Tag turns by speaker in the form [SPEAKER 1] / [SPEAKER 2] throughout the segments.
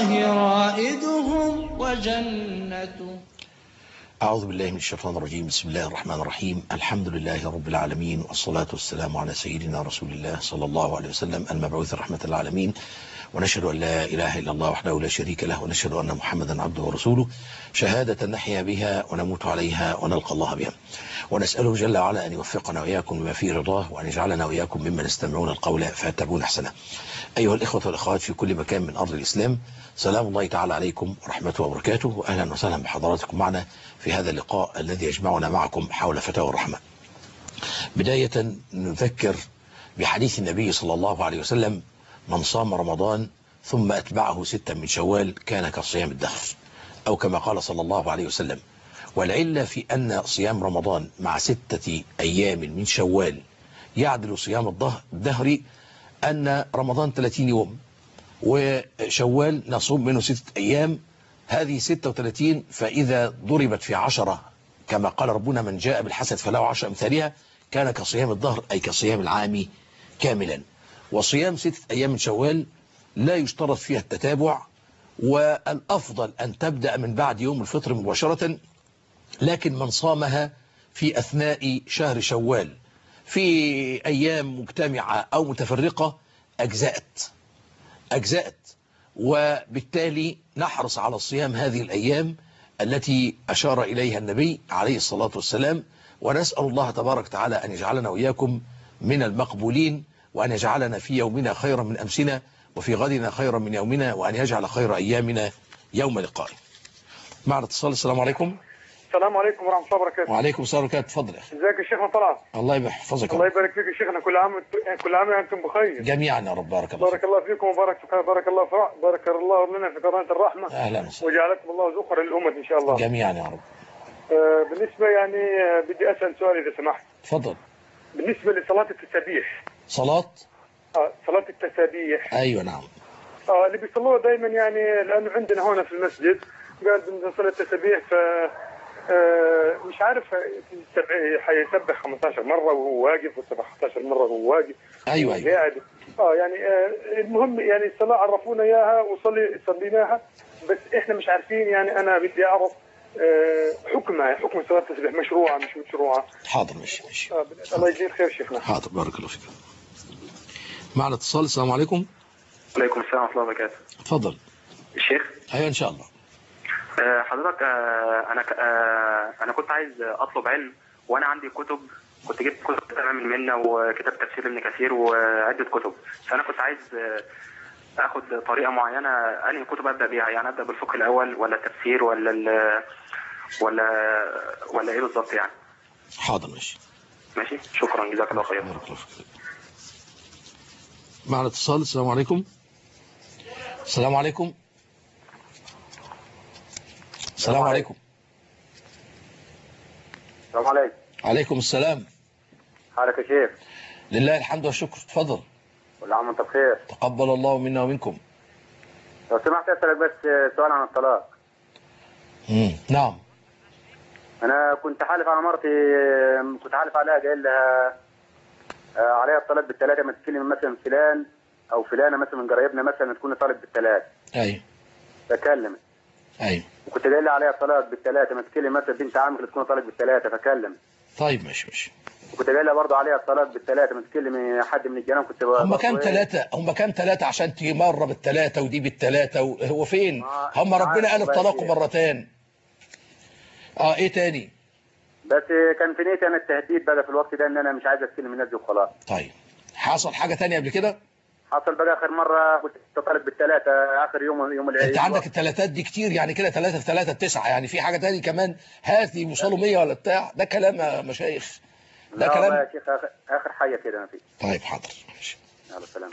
[SPEAKER 1] الله رائدهم وجنته.
[SPEAKER 2] أعوذ بالله من الشيطان الرجيم. بسم الله الرحمن الرحيم. الحمد لله رب العالمين، والصلاة والسلام على سيدنا رسول الله صلى الله عليه وسلم المبعوث رحمة العالمين، ونشهد أن لا إله إلا الله وحده لا شريك له، ونشهد أن محمدا عبده ورسوله، شهادة نحيا بها ونموت عليها ونلقى الله بها، ونسأله جل وعلا أن يوفقنا وإياكم بما فيه رضاه، وأن يجعلنا وإياكم ممن يستمعون القول فيتبعون أحسنه. أيها الإخوة والأخوات في كل مكان من أرض الإسلام، سلام الله تعالى عليكم ورحمته وبركاته، وأهلا وسهلا بحضراتكم معنا في هذا اللقاء الذي يجمعنا معكم حول فتاوى الرحمة. بداية نذكر بحديث النبي صلى الله عليه وسلم: من صام رمضان ثم أتبعه 6 من شوال كان كصيام الدهر، أو كما قال صلى الله عليه وسلم. والعلة في أن صيام رمضان مع 6 أيام من شوال يعدل صيام الدهر أن رمضان 30 يوم، وشوال نصوم منه 6 أيام، هذه 36، فإذا ضربت في 10 كما قال ربنا: من جاء بالحسنة فله 10 أمثالها، كان كصيام الدهر أي كصيام العام كاملا. وصيام 6 أيام من شوال لا يشترط فيها التتابع، والأفضل أن تبدأ من بعد يوم الفطر مباشرة، لكن من صامها في أثناء شهر شوال في أيام مجتمعة أو متفرقة أجزأت، وبالتالي نحرص على الصيام هذه الأيام التي أشار إليها النبي عليه الصلاة والسلام، ونسأل الله تبارك وتعالى أن يجعلنا وإياكم من المقبولين، وأن يجعلنا في يومنا خيرا من أمسنا، وفي غدنا خيرا من يومنا، وأن يجعل خير أيامنا يوم لقائه. معنا اتصال. السلام عليكم.
[SPEAKER 3] السلام عليكم ورحمة الله وبركاته.
[SPEAKER 2] وعليكم السلام ورحمة الله. اتفضل يا أخي.
[SPEAKER 3] ازيك يا شيخنا طلعت؟
[SPEAKER 2] الله يحفظك.
[SPEAKER 3] الله يبارك فيك يا شيخنا. كل عام وانتم بخير
[SPEAKER 2] جميعا يا رب. بارك الله.
[SPEAKER 3] بارك الله فيكم بارك الله لنا في قناة الرحمة.
[SPEAKER 2] اهلا وسهلا.
[SPEAKER 3] وجعلكم الله ذخرا للأمة ان شاء الله.
[SPEAKER 2] جميعا يا رب.
[SPEAKER 3] بالنسبة يعني بدي أسأل سؤال إذا سمحت.
[SPEAKER 2] اتفضل.
[SPEAKER 3] بالنسبة لصلاة التسابيح.
[SPEAKER 2] صلاة
[SPEAKER 3] صلاة التسابيح.
[SPEAKER 2] ايوه نعم.
[SPEAKER 3] اللي بيصلوها دائما يعني، لأنه عندنا هنا في المسجد قال بدنا نصلي التسابيح، ف مش عارف حيسبح 15 مرة وهو واقف، و17 مرة وهو واقف.
[SPEAKER 2] ايوه
[SPEAKER 3] قاعد. يعني المهم يعني الصلاة عرفونا اياها صليناها، بس احنا مش عارفين. يعني انا بدي اعرف حكمها، حكم صلاة التسبيح، مشروعة مش مشروعة.
[SPEAKER 2] حاضر. ماشي.
[SPEAKER 3] الله يجزيك خير شيخنا.
[SPEAKER 2] حاضر. بارك الله فيك. معنا اتصال. السلام عليكم.
[SPEAKER 4] وعليكم السلام ورحمة الله وبركاته.
[SPEAKER 2] اتفضل.
[SPEAKER 4] الشيخ.
[SPEAKER 2] ايوه ان شاء الله.
[SPEAKER 4] حضرتك انا كنت عايز اطلب علم، وانا عندي كتب، كنت جبت كتب تمام المنة وكتاب تفسير ابن كثير وعدة كتب، فانا كنت عايز اخد طريقة معينة انهي كتب ابدا بيها، يعني ابدا بالفقه الاول ولا التفسير ولا ايه بالظبط يعني.
[SPEAKER 2] حاضر. ماشي.
[SPEAKER 4] شكرا جزاك الله خير.
[SPEAKER 2] بارك الله فيك. معنا اتصال. السلام عليكم. السلام عليكم. السلام عليكم.
[SPEAKER 3] السلام عليكم.
[SPEAKER 2] عليكم السلام.
[SPEAKER 3] حالك يا شيخ؟
[SPEAKER 2] لله الحمد والشكر. اتفضل.
[SPEAKER 3] كل عام وانت بخير.
[SPEAKER 2] تقبل الله منا ومنكم.
[SPEAKER 3] لو سمحت اسالك بس سؤال عن الطلاق.
[SPEAKER 2] نعم.
[SPEAKER 3] انا كنت حالف على مرتي، كنت حالف عليها قايل لها عليها الطلاق بالثلاثه، ما تكلم مثلا فلان او فلانه مثلا من قرايبنا مثلا تكون طالب بالثلاث.
[SPEAKER 2] ايوه.
[SPEAKER 3] فكلمت.
[SPEAKER 2] ايوه.
[SPEAKER 3] وكنت قايل لها عليها الطلاق بالثلاثه، ما تكلم مثلا بنت عمك اللي تكون طالب بالثلاثه، فكلمت.
[SPEAKER 2] طيب ماشي.
[SPEAKER 3] وكنت قايل لها برضه عليها الطلاق بالثلاثه، ما تكلم حد من الجيران. كنت
[SPEAKER 2] هم كام ثلاثه عشان تيجي مره بالثلاثه ودي بالثلاثه، هو فين؟ هم ربنا قال الطلاق مرتين. ايه تاني؟
[SPEAKER 3] بس كان في نيتي انا التهديد بقى في الوقت ده ان انا مش عايز استلم الناس دي وخلاص.
[SPEAKER 2] طيب حصل حاجه ثانيه قبل كده؟
[SPEAKER 3] حصل بقى اخر مره كنت طالب بالثلاثه، اخر يوم العيد.
[SPEAKER 2] انت عندك الثلاثات دي كتير يعني، كده 3 في 3 9، يعني في حاجه ثانيه كمان؟ هات يوصلوا 100 ولا بتاع؟ ده كلام يا مشايخ، ده كلام
[SPEAKER 3] يا شيخ. اخر حاجه كده ما فيش.
[SPEAKER 2] طيب حاضر. ماشي.
[SPEAKER 3] يلا سلام.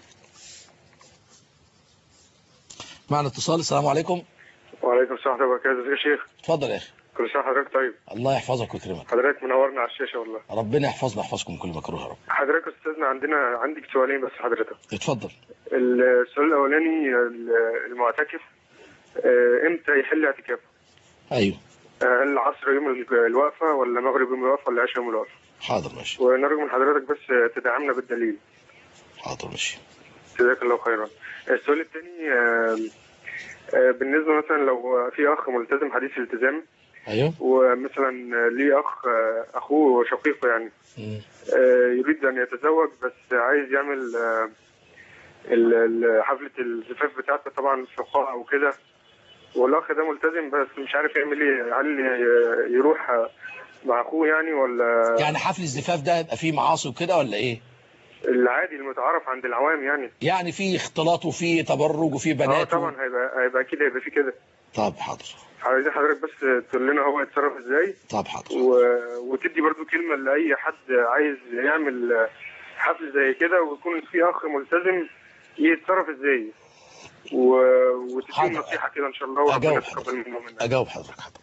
[SPEAKER 2] معنا اتصال. السلام عليكم.
[SPEAKER 3] وعليكم السلام ورحمه الله وبركاته. يا شيخ
[SPEAKER 2] اتفضل يا اخي.
[SPEAKER 3] كل سنه حضرتك طيب.
[SPEAKER 2] الله يحفظك ويكرمك.
[SPEAKER 3] حضرتك منورنا على الشاشه والله.
[SPEAKER 2] ربنا يحفظنا ويحفظكم كل مكروه يا رب.
[SPEAKER 3] حضرتك استاذنا عندك سؤالين بس حضرتك.
[SPEAKER 2] اتفضل.
[SPEAKER 3] السؤال الاولاني، المعتكف امتى يحل اعتكافه؟
[SPEAKER 2] ايوه.
[SPEAKER 3] هل العصر يوم الوقفه ولا مغرب يوم الوقفه ولا عشاء يوم الوقفه؟
[SPEAKER 2] حاضر ماشي.
[SPEAKER 3] ونرجو من حضرتك بس تدعمنا بالدليل.
[SPEAKER 2] حاضر ماشي.
[SPEAKER 3] جزاك الله خيرا. السؤال الثاني، بالنسبه مثلا لو في اخ ملتزم حديث الالتزام،
[SPEAKER 2] ايوه،
[SPEAKER 3] ومثلا ليه اخوه شقيقه يعني يريد ان يتزوج، بس عايز يعمل حفله الزفاف بتاعته طبعا في قاعه وكده، والاخ ده ملتزم بس مش عارف يعمل ايه، هل يروح مع اخوه يعني ولا
[SPEAKER 2] يعني حفل الزفاف ده يبقى فيه معاصي وكده ولا ايه؟
[SPEAKER 3] العادي المتعارف عند العوام يعني؟
[SPEAKER 2] يعني فيه اختلاط وفيه تبرج وفيه بنات
[SPEAKER 3] طبعا هيبقى اكيد هيبقى في كده.
[SPEAKER 2] طب حاضر.
[SPEAKER 3] عايزين حضرتك بس تقول لنا هو يتصرف ازاي،
[SPEAKER 2] طب حاضر.
[SPEAKER 3] وتدي برضو كلمه لاي حد عايز يعمل حفل زي كده ويكون في اخ ملتزم يتصرف ازاي، وتديهم نصيحه كده ان شاء الله وربنا يتقبل منهم.
[SPEAKER 2] اجاوب حضرتك. حاضر.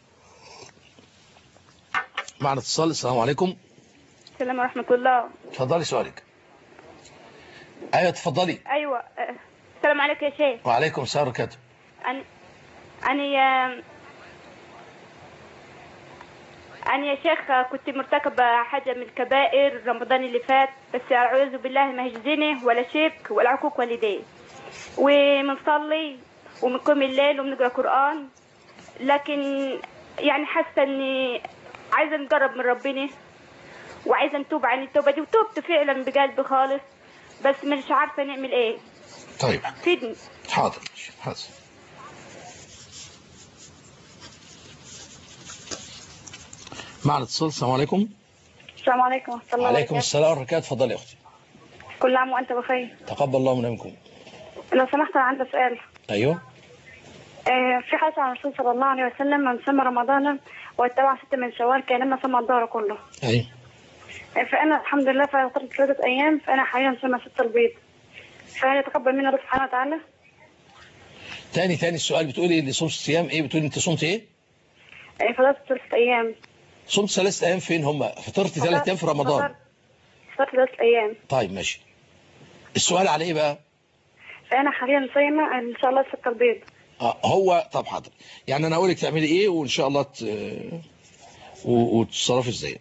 [SPEAKER 2] معنا اتصال. السلام عليكم.
[SPEAKER 5] السلام ورحمة الله.
[SPEAKER 2] اتفضلي سؤالك. ايوه اتفضلي.
[SPEAKER 5] ايوه السلام عليكم يا شيخ.
[SPEAKER 2] وعليكم السلام ورحمة الله.
[SPEAKER 5] أنا يا شيخ كنت مرتكبة حاجة من الكبائر رمضان اللي فات، بس أعوذ بالله ما هيش زنا ولا شرك ولا عقوق والدين، ومنصلي ومنقوم الليل وبنقرأ قرآن، لكن يعني حاسة إني عايزة نقرب من ربنا وعايزة نتوب عن التوبة دي، وتوبت فعلا بقلبي خالص، بس مش عارفة نعمل إيه.
[SPEAKER 2] طيب
[SPEAKER 5] فيدني.
[SPEAKER 2] حاضر حاضر. معنا اتصال. السلام عليكم.
[SPEAKER 5] السلام عليكم ورحمة الله وبركاته.
[SPEAKER 2] وعليكم السلام ورحمة الله وبركاته. اتفضلي يا اختي.
[SPEAKER 5] كل عام وأنت بخير.
[SPEAKER 2] تقبل الله منكم.
[SPEAKER 5] لو سمحت أنا عندي سؤال.
[SPEAKER 2] ايوه.
[SPEAKER 5] في حديث عن الرسول صلى الله عليه وسلم: من صام رمضان واتبع 6 من شوال كأنما صام الدهر كله.
[SPEAKER 2] ايوه.
[SPEAKER 5] فأنا الحمد لله فطرت 3 أيام، فأنا حاليا صايمة 6 البيض، فهل يتقبل مني الله سبحانه وتعالى؟
[SPEAKER 2] تاني السؤال. بتقولي اللي صمت صيام ايه؟ بتقولي انت صمت ايه؟
[SPEAKER 5] فطرت 3 أيام.
[SPEAKER 2] صمت 3 ايام فين هم؟ فطرت 3 ايام في رمضان؟
[SPEAKER 5] فطرت 3 أيام.
[SPEAKER 2] طيب ماشي. السؤال على ايه بقى؟
[SPEAKER 5] فأنا حاليا صايمة إن شاء الله 6 البيض.
[SPEAKER 2] هو طب حاضر. يعني انا اقول لك تعملي ايه وان شاء الله وتتصرفي ازاي.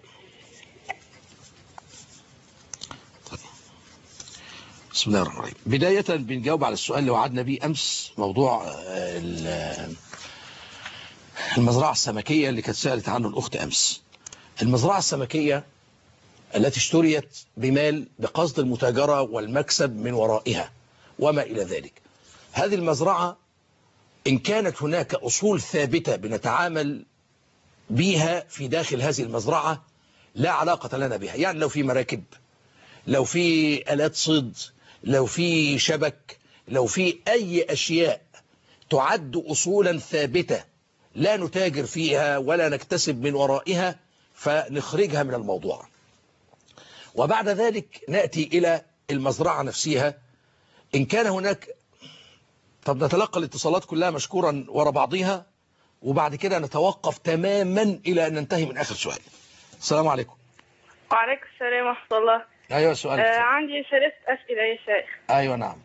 [SPEAKER 2] طيب. بسم الله الرحمن الرحيم. بداية بنجاوب على السؤال اللي وعدنا بيه امس، موضوع المزرعة السمكية اللي كانت سألت عنه الاخت امس. المزرعة السمكية التي اشتريت بمال بقصد المتاجرة والمكسب من ورائها وما إلى ذلك. هذه المزرعة إن كانت هناك أصول ثابتة بنتعامل بها في داخل هذه المزرعة لا علاقة لنا بها. يعني لو في مراكب، لو في آلات صيد، لو في شبك، لو في أي أشياء تعد أصولا ثابتة لا نتاجر فيها ولا نكتسب من ورائها، فنخرجها من الموضوع. وبعد ذلك نأتي إلى المزرعة نفسها. إن كان هناك، طب نتلقى الاتصالات كلها مشكورا وراء بعضها، وبعد كده نتوقف تماما إلى أن ننتهي من آخر سؤال. السلام عليكم.
[SPEAKER 5] وعليكم السلام ورحمة الله.
[SPEAKER 2] أيوة سؤال.
[SPEAKER 5] عندي 3 أسئلة يا شيخ.
[SPEAKER 2] أيوة نعم.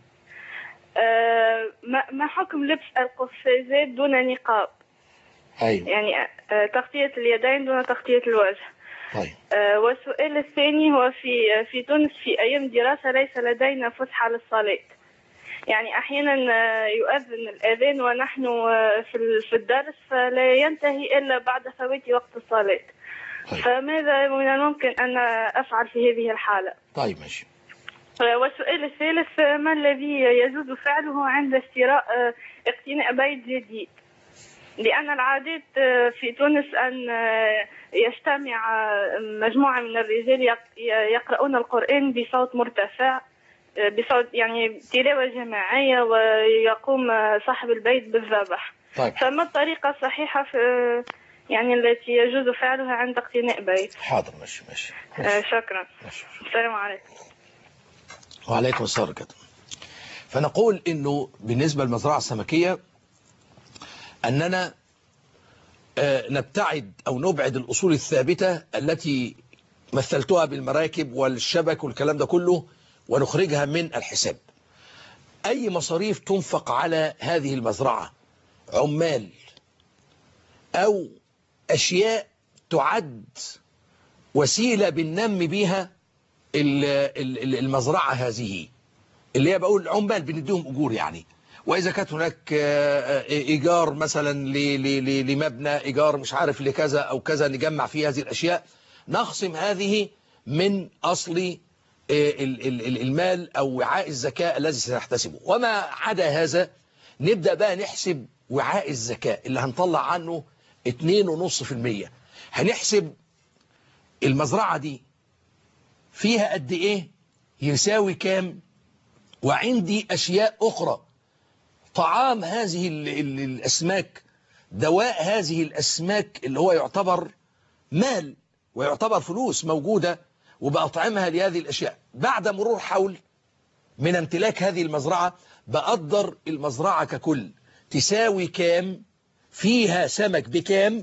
[SPEAKER 5] ما حكم لبس القفازات دون نقاب؟
[SPEAKER 2] أيوة.
[SPEAKER 5] يعني تغطية اليدين دون تغطية الوجه.
[SPEAKER 2] طيب.
[SPEAKER 5] والسؤال الثاني هو في تونس في أيام دراسة ليس لدينا فسحة للصلاة، يعني أحيانا يؤذن الأذان ونحن في الدرس فلا ينتهي إلا بعد فوات وقت الصلاة.
[SPEAKER 2] طيب.
[SPEAKER 5] فماذا من الممكن أن أفعل في هذه الحالة؟
[SPEAKER 2] طيب ماشي.
[SPEAKER 5] والسؤال الثالث: ما الذي يجوز فعله عند اقتناء بيت جديد؟ لأن العادات في تونس أن يجتمع مجموعة من الرجال يقرؤون القرآن بصوت مرتفع، بصوت يعني تلاوة جماعية، ويقوم صاحب البيت بالذبح.
[SPEAKER 2] طيب.
[SPEAKER 5] فما الطريقة الصحيحة يعني التي يجوز فعلها عند اقتناء بيت؟
[SPEAKER 2] حاضر ماشي.
[SPEAKER 5] شكرا.
[SPEAKER 2] ماشي.
[SPEAKER 5] السلام عليكم.
[SPEAKER 2] وعليكم السلام ورحمة الله. فنقول إنه بالنسبة للمزرعة السمكية أننا نبتعد أو نبعد الأصول الثابتة التي مثلتها بالمراكب والشبك والكلام ده كله، ونخرجها من الحساب. أي مصاريف تنفق على هذه المزرعة، عمال أو أشياء تعد وسيلة بالنم بها المزرعة هذه، اللي هي بقول عمال بنديهم أجور يعني، وإذا كانت هناك إيجار مثلا لمبنى، إيجار مش عارف لكذا أو كذا، نجمع فيه هذه الأشياء، نخصم هذه من أصل المال أو وعاء الزكاة الذي سنحتسبه. وما عدا هذا نبدأ بقى نحسب وعاء الزكاة اللي هنطلع عنه 2.5%. هنحسب المزرعة دي فيها قد إيه، يساوي كام، وعندي أشياء أخرى، طعام هذه الأسماك، دواء هذه الأسماك اللي هو يعتبر مال ويعتبر فلوس موجودة، وبأطعمها لهذه الأشياء. بعد مرور حول من امتلاك هذه المزرعة بقدر المزرعة ككل تساوي كام، فيها سمك بكام،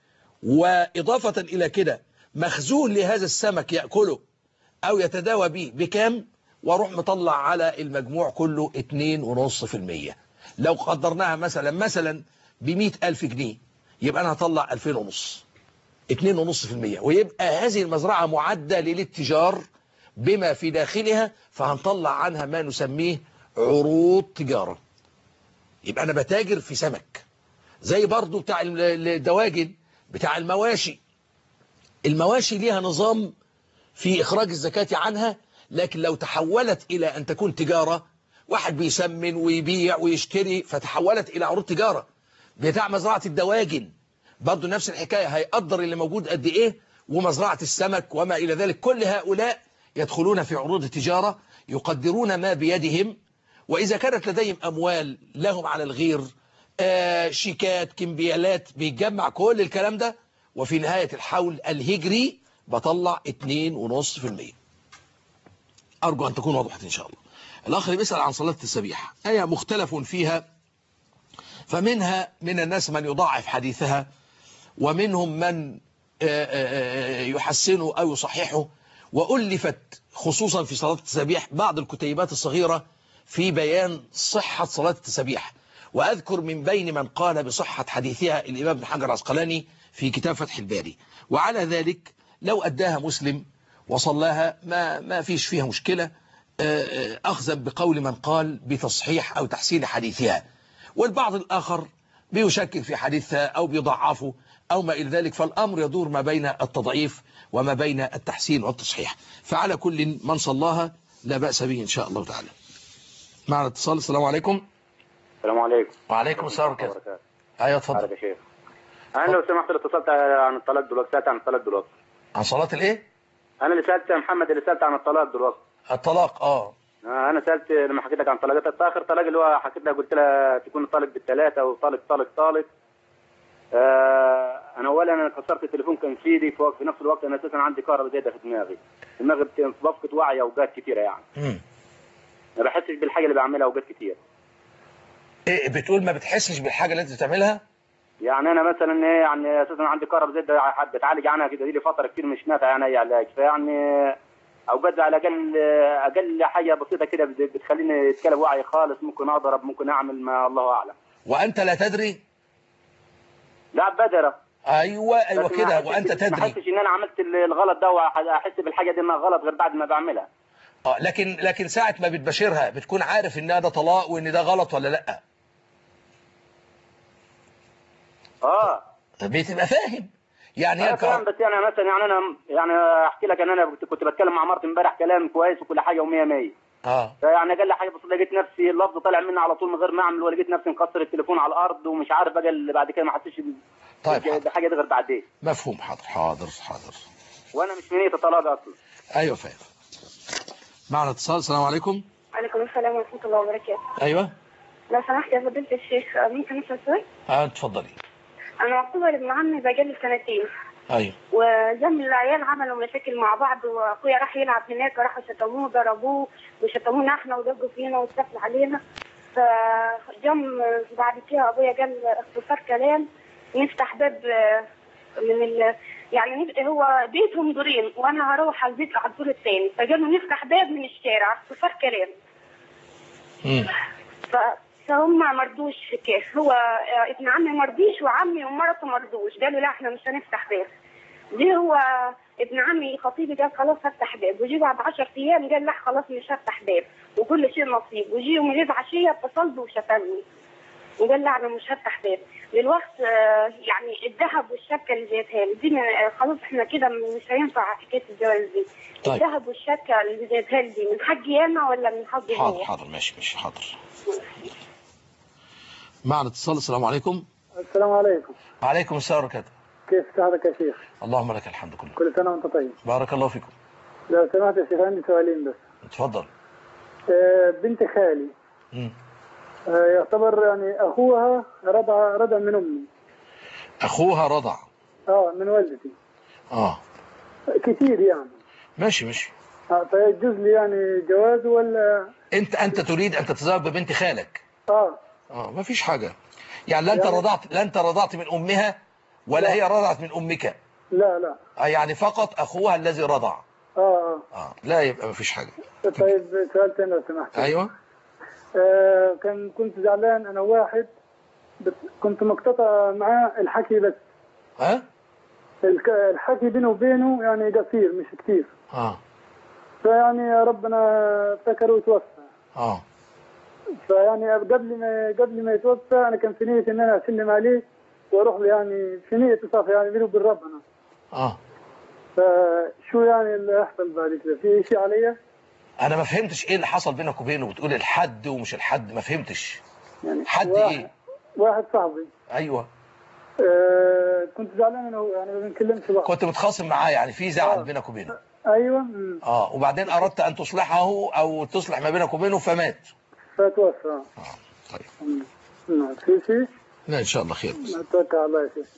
[SPEAKER 2] وإضافة إلى كده مخزون لهذا السمك يأكله أو يتداوى به بكام، واروح مطلع على المجموع كله 2.5%. لو قدرناها مثلا ب100,000 جنيه، يبقى أنا هطلع 2,500، 2.5%، ويبقى هذه المزرعة معدة للاتجار بما في داخلها، فهنطلع عنها ما نسميه عروض تجارة. يبقى أنا بتاجر في سمك، زي برضو بتاع الدواجن، بتاع المواشي. المواشي ليها نظام في إخراج الزكاة عنها، لكن لو تحولت إلى أن تكون تجارة، واحد بيسمن ويبيع ويشتري، فتحولت إلى عروض تجارة. بتاع مزرعة الدواجن برضو نفس الحكاية، هيقدر اللي موجود قد إيه، ومزرعة السمك وما إلى ذلك. كل هؤلاء يدخلون في عروض التجارة، يقدرون ما بيدهم، وإذا كانت لديهم أموال لهم على الغير، شيكات، كمبيالات، بيتجمع كل الكلام ده، وفي نهاية الحول الهجري بطلع 2.5%. أرجو أن تكون وضحت إن شاء الله. الأخ اللي بيسأل عن صلاة التسبيح، آية مختلف فيها، فمنها من الناس من يضاعف حديثها، ومنهم من يحسنه أو يصححه، وألفت خصوصا في صلاة التسبيح بعض الكتيبات الصغيرة في بيان صحة صلاة التسبيح. وأذكر من بين من قال بصحة حديثها الإمام ابن حجر العسقلاني في كتاب فتح الباري. وعلى ذلك لو أداها مسلم وصلاها ما فيش فيها مشكلة، أخذا بقول من قال بتصحيح أو تحسين حديثها. والبعض الآخر بيشكك في حديثها أو بيضعفه أو ما إلى ذلك، فالأمر يدور ما بين التضعيف وما بين التحسين والتصحيح. فعلى كل من صلاها لا بأس به إن شاء الله تعالى. معنا اتصال. السلام عليكم.
[SPEAKER 6] السلام عليكم.
[SPEAKER 2] وعليكم السلام ورحمة الله. أيوة اتفضل.
[SPEAKER 6] يا شيخ، أنا لو سمحت اتصلت عن الطلاق دلوقتي، سألت عن الطلاق دلوقتي.
[SPEAKER 2] عن صلاة الإيه؟
[SPEAKER 6] أنا اللي سألت محمد، اللي سألت عن الطلاق دلوقتي.
[SPEAKER 2] الطلاق
[SPEAKER 6] أنا سألت لما حكيت لك عن طلاقات آخر طلاق اللي هو حكيت لك، قلت لها تكون طالق بالثلاثة أو طالق. أنا أولا أنا كسرت التليفون كان في إيدي، في نفس الوقت أنا أساسا عندي كهرباء زايدة في دماغي بفقد وعي أوقات كثيرة يعني. ما بحسش بالحاجة اللي بعملها أوقات كثير.
[SPEAKER 2] إيه بتقول ما بتحسش بالحاجة اللي أنت بتعملها؟
[SPEAKER 6] يعني أنا مثلا إيه، يعني أساسا عندي كهرباء زايدة بتعالج عنها كده لي فترة كتير، مش نافع يعني أي علاج، فيعني أوقات على أقل حاجة بسيطة كده بتخليني أتكلم وعي خالص، ممكن أضرب، ممكن أعمل، ما الله أعلم.
[SPEAKER 2] وأنت لا تدري؟
[SPEAKER 6] لا بدرة.
[SPEAKER 2] أيوة كده، وأنت تدري.
[SPEAKER 6] ما أحسش إن أنا عملت الغلط ده، وأحس بالحاجة دي إنها غلط غير بعد ما بعملها.
[SPEAKER 2] لكن ساعة ما بتباشرها بتكون عارف إن ده طلاق وإن ده غلط ولا لأ؟ بتبقى فاهم يعني.
[SPEAKER 6] أنا فاهم، بس يعني مثلا يعني أنا يعني أحكي لك إن أنا كنت بتكلم مع مرتي امبارح كلام كويس وكل حاجة ومية مية. فيعني قال لي حاجة بس لقيت نفسي اللفظ طالع مني على طول من غير ما أعمل، ولقيت نفسي مكسر التليفون على الأرض ومش عارف بقى اللي بعد كده ما حسيتش بحاجة دي غير بعدين.
[SPEAKER 2] مفهوم. حاضر.
[SPEAKER 6] وأنا مش من نية الطلاق أصلا.
[SPEAKER 2] أيوة فاهم. معنا اتصال. السلام عليكم.
[SPEAKER 5] وعليكم السلام ورحمة الله وبركاته.
[SPEAKER 2] أيوة
[SPEAKER 5] لو سمحت يا فضيلة الشيخ، ممكن أسأل سؤال؟
[SPEAKER 2] اتفضلي.
[SPEAKER 5] أنا مخطوبة لابن عمي بقالي 2 سنين.
[SPEAKER 2] أيوة.
[SPEAKER 5] وزم العيال عملوا مشاكل مع بعض، وأخويا راح يلعب هناك، راحوا شتموه ضربوه وشتمونا إحنا ودقوا فينا واستفلوا علينا. فجم بعد كده أبويا قال اختصار كلام نفتح باب من يعني هو بيتهم دورين وأنا هروح على البيت على الدور الثاني، فقالوا نفتح باب من الشارع اختصار كلام. فهم ما رضوش كده، هو ابن عمي ما رضيش وعمي ومرته ما رضوش، قالوا لا احنا مش هنفتح باب.
[SPEAKER 7] ليه هو ابن عمي خطيبي قال خلاص هفتح باب، وجي بعد 10 ايام قال لا خلاص مش هفتح باب وكل شيء نصيب، وجي يوم العيد عشيه اتصل بي وشتمني وقال لا انا مش هفتح باب. دلوقتي يعني الذهب والشبكه اللي جايبها لي دي خلاص احنا كده مش هينفع حكايه الجواز دي.
[SPEAKER 2] طيب.
[SPEAKER 7] الذهب والشبكه اللي جايبها لي دي من حقي انا ولا من حقي هو؟
[SPEAKER 2] حاضر ماشي حاضر. معنا اتصال. السلام عليكم.
[SPEAKER 8] السلام عليكم.
[SPEAKER 2] وعليكم السلام ورحمة الله.
[SPEAKER 8] كيف حالك يا شيخ؟
[SPEAKER 2] اللهم لك الحمد كله.
[SPEAKER 8] كل سنة وانت طيب.
[SPEAKER 2] بارك الله فيكم.
[SPEAKER 8] لو سمحت يا شيخ عندي سؤالين بس.
[SPEAKER 2] اتفضل.
[SPEAKER 8] بنت خالي يعتبر يعني اخوها رضع من امي.
[SPEAKER 2] اخوها رضع؟
[SPEAKER 8] من والدتي. كتير يعني.
[SPEAKER 2] ماشي.
[SPEAKER 8] فيجوز لي يعني جواز ولا؟
[SPEAKER 2] انت تريد ان تتزوج ببنت خالك؟ ما فيش حاجة يعني. لا انت رضعت من امها ولا لا. هي رضعت من امك؟
[SPEAKER 8] لا.
[SPEAKER 2] يعني فقط اخوها الذي رضع. لا يبقى ما فيش حاجة.
[SPEAKER 8] طيب سؤال تاني لو سمحت.
[SPEAKER 2] ايوه.
[SPEAKER 8] كنت زعلان انا واحد بس كنت مقتطع معاه الحكي بس. الحكي بينه وبينه يعني قصير مش كتير. فيعني ربنا فكره وتوفى. فيعني قبل ما يتوفى انا كان في نية ان انا اسلم عليه واروح له يعني في نية صافي يعني بينه وبين ربنا. فشو يعني اللي هيحصل بعد كده؟ في شيء عليا؟
[SPEAKER 2] انا ما فهمتش ايه اللي حصل بينك وبينه، بتقول الحد ومش الحد، ما فهمتش.
[SPEAKER 8] يعني
[SPEAKER 2] حد ايه؟
[SPEAKER 8] واحد صاحبي.
[SPEAKER 2] ايوه.
[SPEAKER 8] كنت زعلان انا يعني ما بنكلمش بعض.
[SPEAKER 2] كنت متخاصم معاه يعني في زعل بينك وبينه.
[SPEAKER 8] ايوه.
[SPEAKER 2] وبعدين اردت ان تصلحه او تصلح ما بينك وبينه فمات.
[SPEAKER 8] فتوفى.
[SPEAKER 2] طيب.
[SPEAKER 8] في شيء؟
[SPEAKER 2] لا ان شاء الله خير.
[SPEAKER 8] نتوكل على الله يا شيخ.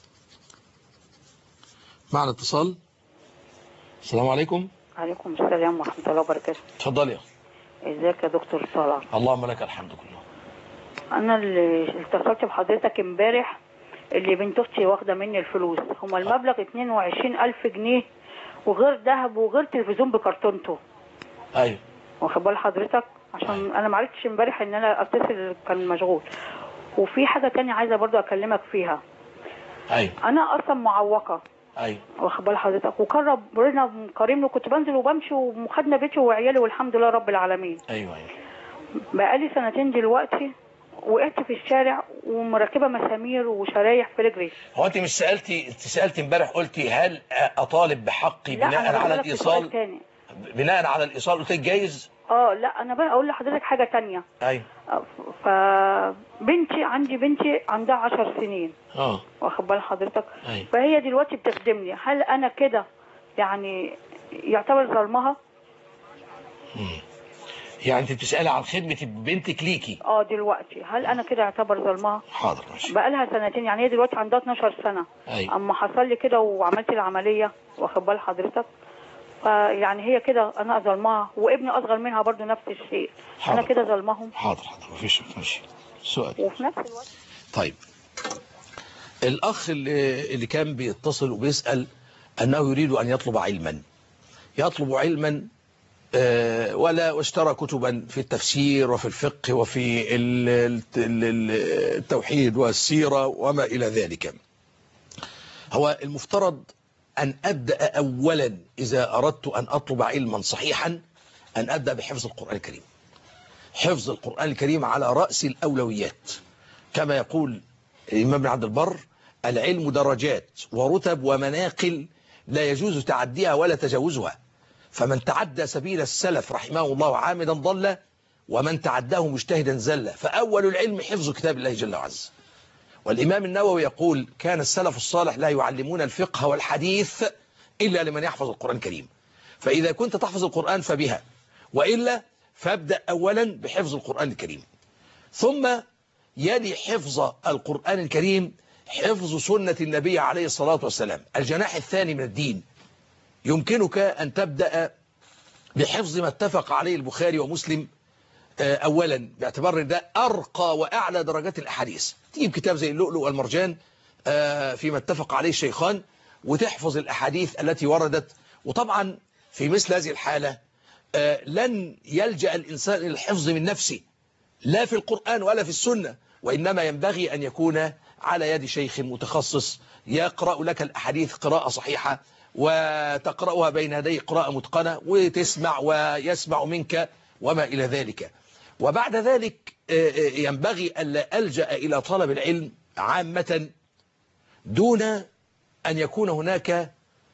[SPEAKER 2] معنا اتصال. السلام عليكم.
[SPEAKER 9] عليكم السلام ورحمة الله وبركاته.
[SPEAKER 2] اتفضل يا
[SPEAKER 9] ازيك يا دكتور صلاح؟
[SPEAKER 2] اللهم لك الحمد كله.
[SPEAKER 9] انا اللي اتصلت بحضرتك امبارح اللي بنت اختي واخده مني الفلوس، هما المبلغ 22,000 جنيه وغير ذهب وغير تلفزيون بكرتونته.
[SPEAKER 2] ايوه.
[SPEAKER 9] واخد بال حضرتك؟ عشان انا ما عرفتش امبارح ان انا اتصل كان مشغول. وفي حاجه تانية عايزه برضو اكلمك فيها.
[SPEAKER 2] ايوه.
[SPEAKER 9] انا اصلا معوقه.
[SPEAKER 2] ايوه.
[SPEAKER 9] واخد بال حضرتك؟ وكان ربنا كريمني وكنت بنزل وبمشي وخدنا بيتي وعيالي والحمد لله رب العالمين.
[SPEAKER 2] ايوه.
[SPEAKER 9] بقالي 2 سنين دلوقتي وقعت في الشارع ومركبه مسامير وشرايح في رجلي.
[SPEAKER 2] هو انت مش سالتي امبارح قلتي هل اطالب بحقي بناء على الايصال؟ بناء على الايصال قلت جايز؟
[SPEAKER 9] لا انا بقى اقول لحضرتك حاجه تانية.
[SPEAKER 2] ايوه.
[SPEAKER 9] عندي بنتي عندها 10 سنين. واخد بال حضرتك؟
[SPEAKER 2] أيوة.
[SPEAKER 9] فهي دلوقتي بتخدمني، هل انا كده يعني يعتبر ظلمها؟
[SPEAKER 2] يعني انت بتسالي عن خدمه بنتك ليكي؟
[SPEAKER 9] دلوقتي هل انا كده يعتبر ظلمها؟
[SPEAKER 2] حاضر ماشي.
[SPEAKER 9] بقى لها 2 سنين يعني هي دلوقتي عندها 12 سنه.
[SPEAKER 2] أيوة.
[SPEAKER 9] اما حصل لي كده وعملت العمليه واخد بال حضرتك، فيعني هي كده انا ظلمها وابني اصغر منها برضو نفس الشيء.
[SPEAKER 2] حاضر.
[SPEAKER 9] انا كده ظلمهم.
[SPEAKER 2] حاضر مفيش ماشي. سؤال.
[SPEAKER 9] وفي نفس الوقت
[SPEAKER 2] طيب الاخ اللي كان بيتصل وبيسال انه يريد ان يطلب علما ولا اشترى كتبا في التفسير وفي الفقه وفي التوحيد والسيرة وما إلى ذلك. هو المفترض أن أبدأ أولا إذا أردت أن أطلب علما صحيحا أن أبدأ بحفظ القرآن الكريم. حفظ القرآن الكريم على رأس الأولويات، كما يقول الإمام ابن عبد البر: العلم درجات ورتب ومناقل لا يجوز تعديها ولا تجاوزها، فمن تعدى سبيل السلف رحمه الله عامدا ضل، ومن تعداه مجتهدا زل. فأول العلم حفظ كتاب الله جل وعز. والإمام النووي يقول: كان السلف الصالح لا يعلمون الفقه والحديث إلا لمن يحفظ القرآن الكريم. فإذا كنت تحفظ القرآن فبها، وإلا فابدأ أولا بحفظ القرآن الكريم، ثم يلي حفظ القرآن الكريم حفظ سنة النبي عليه الصلاة والسلام، الجناح الثاني من الدين. يمكنك أن تبدأ بحفظ ما اتفق عليه البخاري ومسلم أولا، باعتبار ده أرقى وأعلى درجات الأحاديث. تجيب كتاب زي اللؤلؤ والمرجان فيما اتفق عليه الشيخان وتحفظ الأحاديث التي وردت. وطبعا في مثل هذه الحالة لن يلجأ الإنسان إلى الحفظ من نفسه لا في القرآن ولا في السنة، وإنما ينبغي أن يكون على يد شيخ متخصص يقرأ لك الأحاديث قراءة صحيحة، وتقرأها بين يدي قراءة متقنة، وتسمع ويسمع منك وما إلى ذلك. وبعد ذلك ينبغي ألا ألجأ إلى طلب العلم عامة دون أن يكون هناك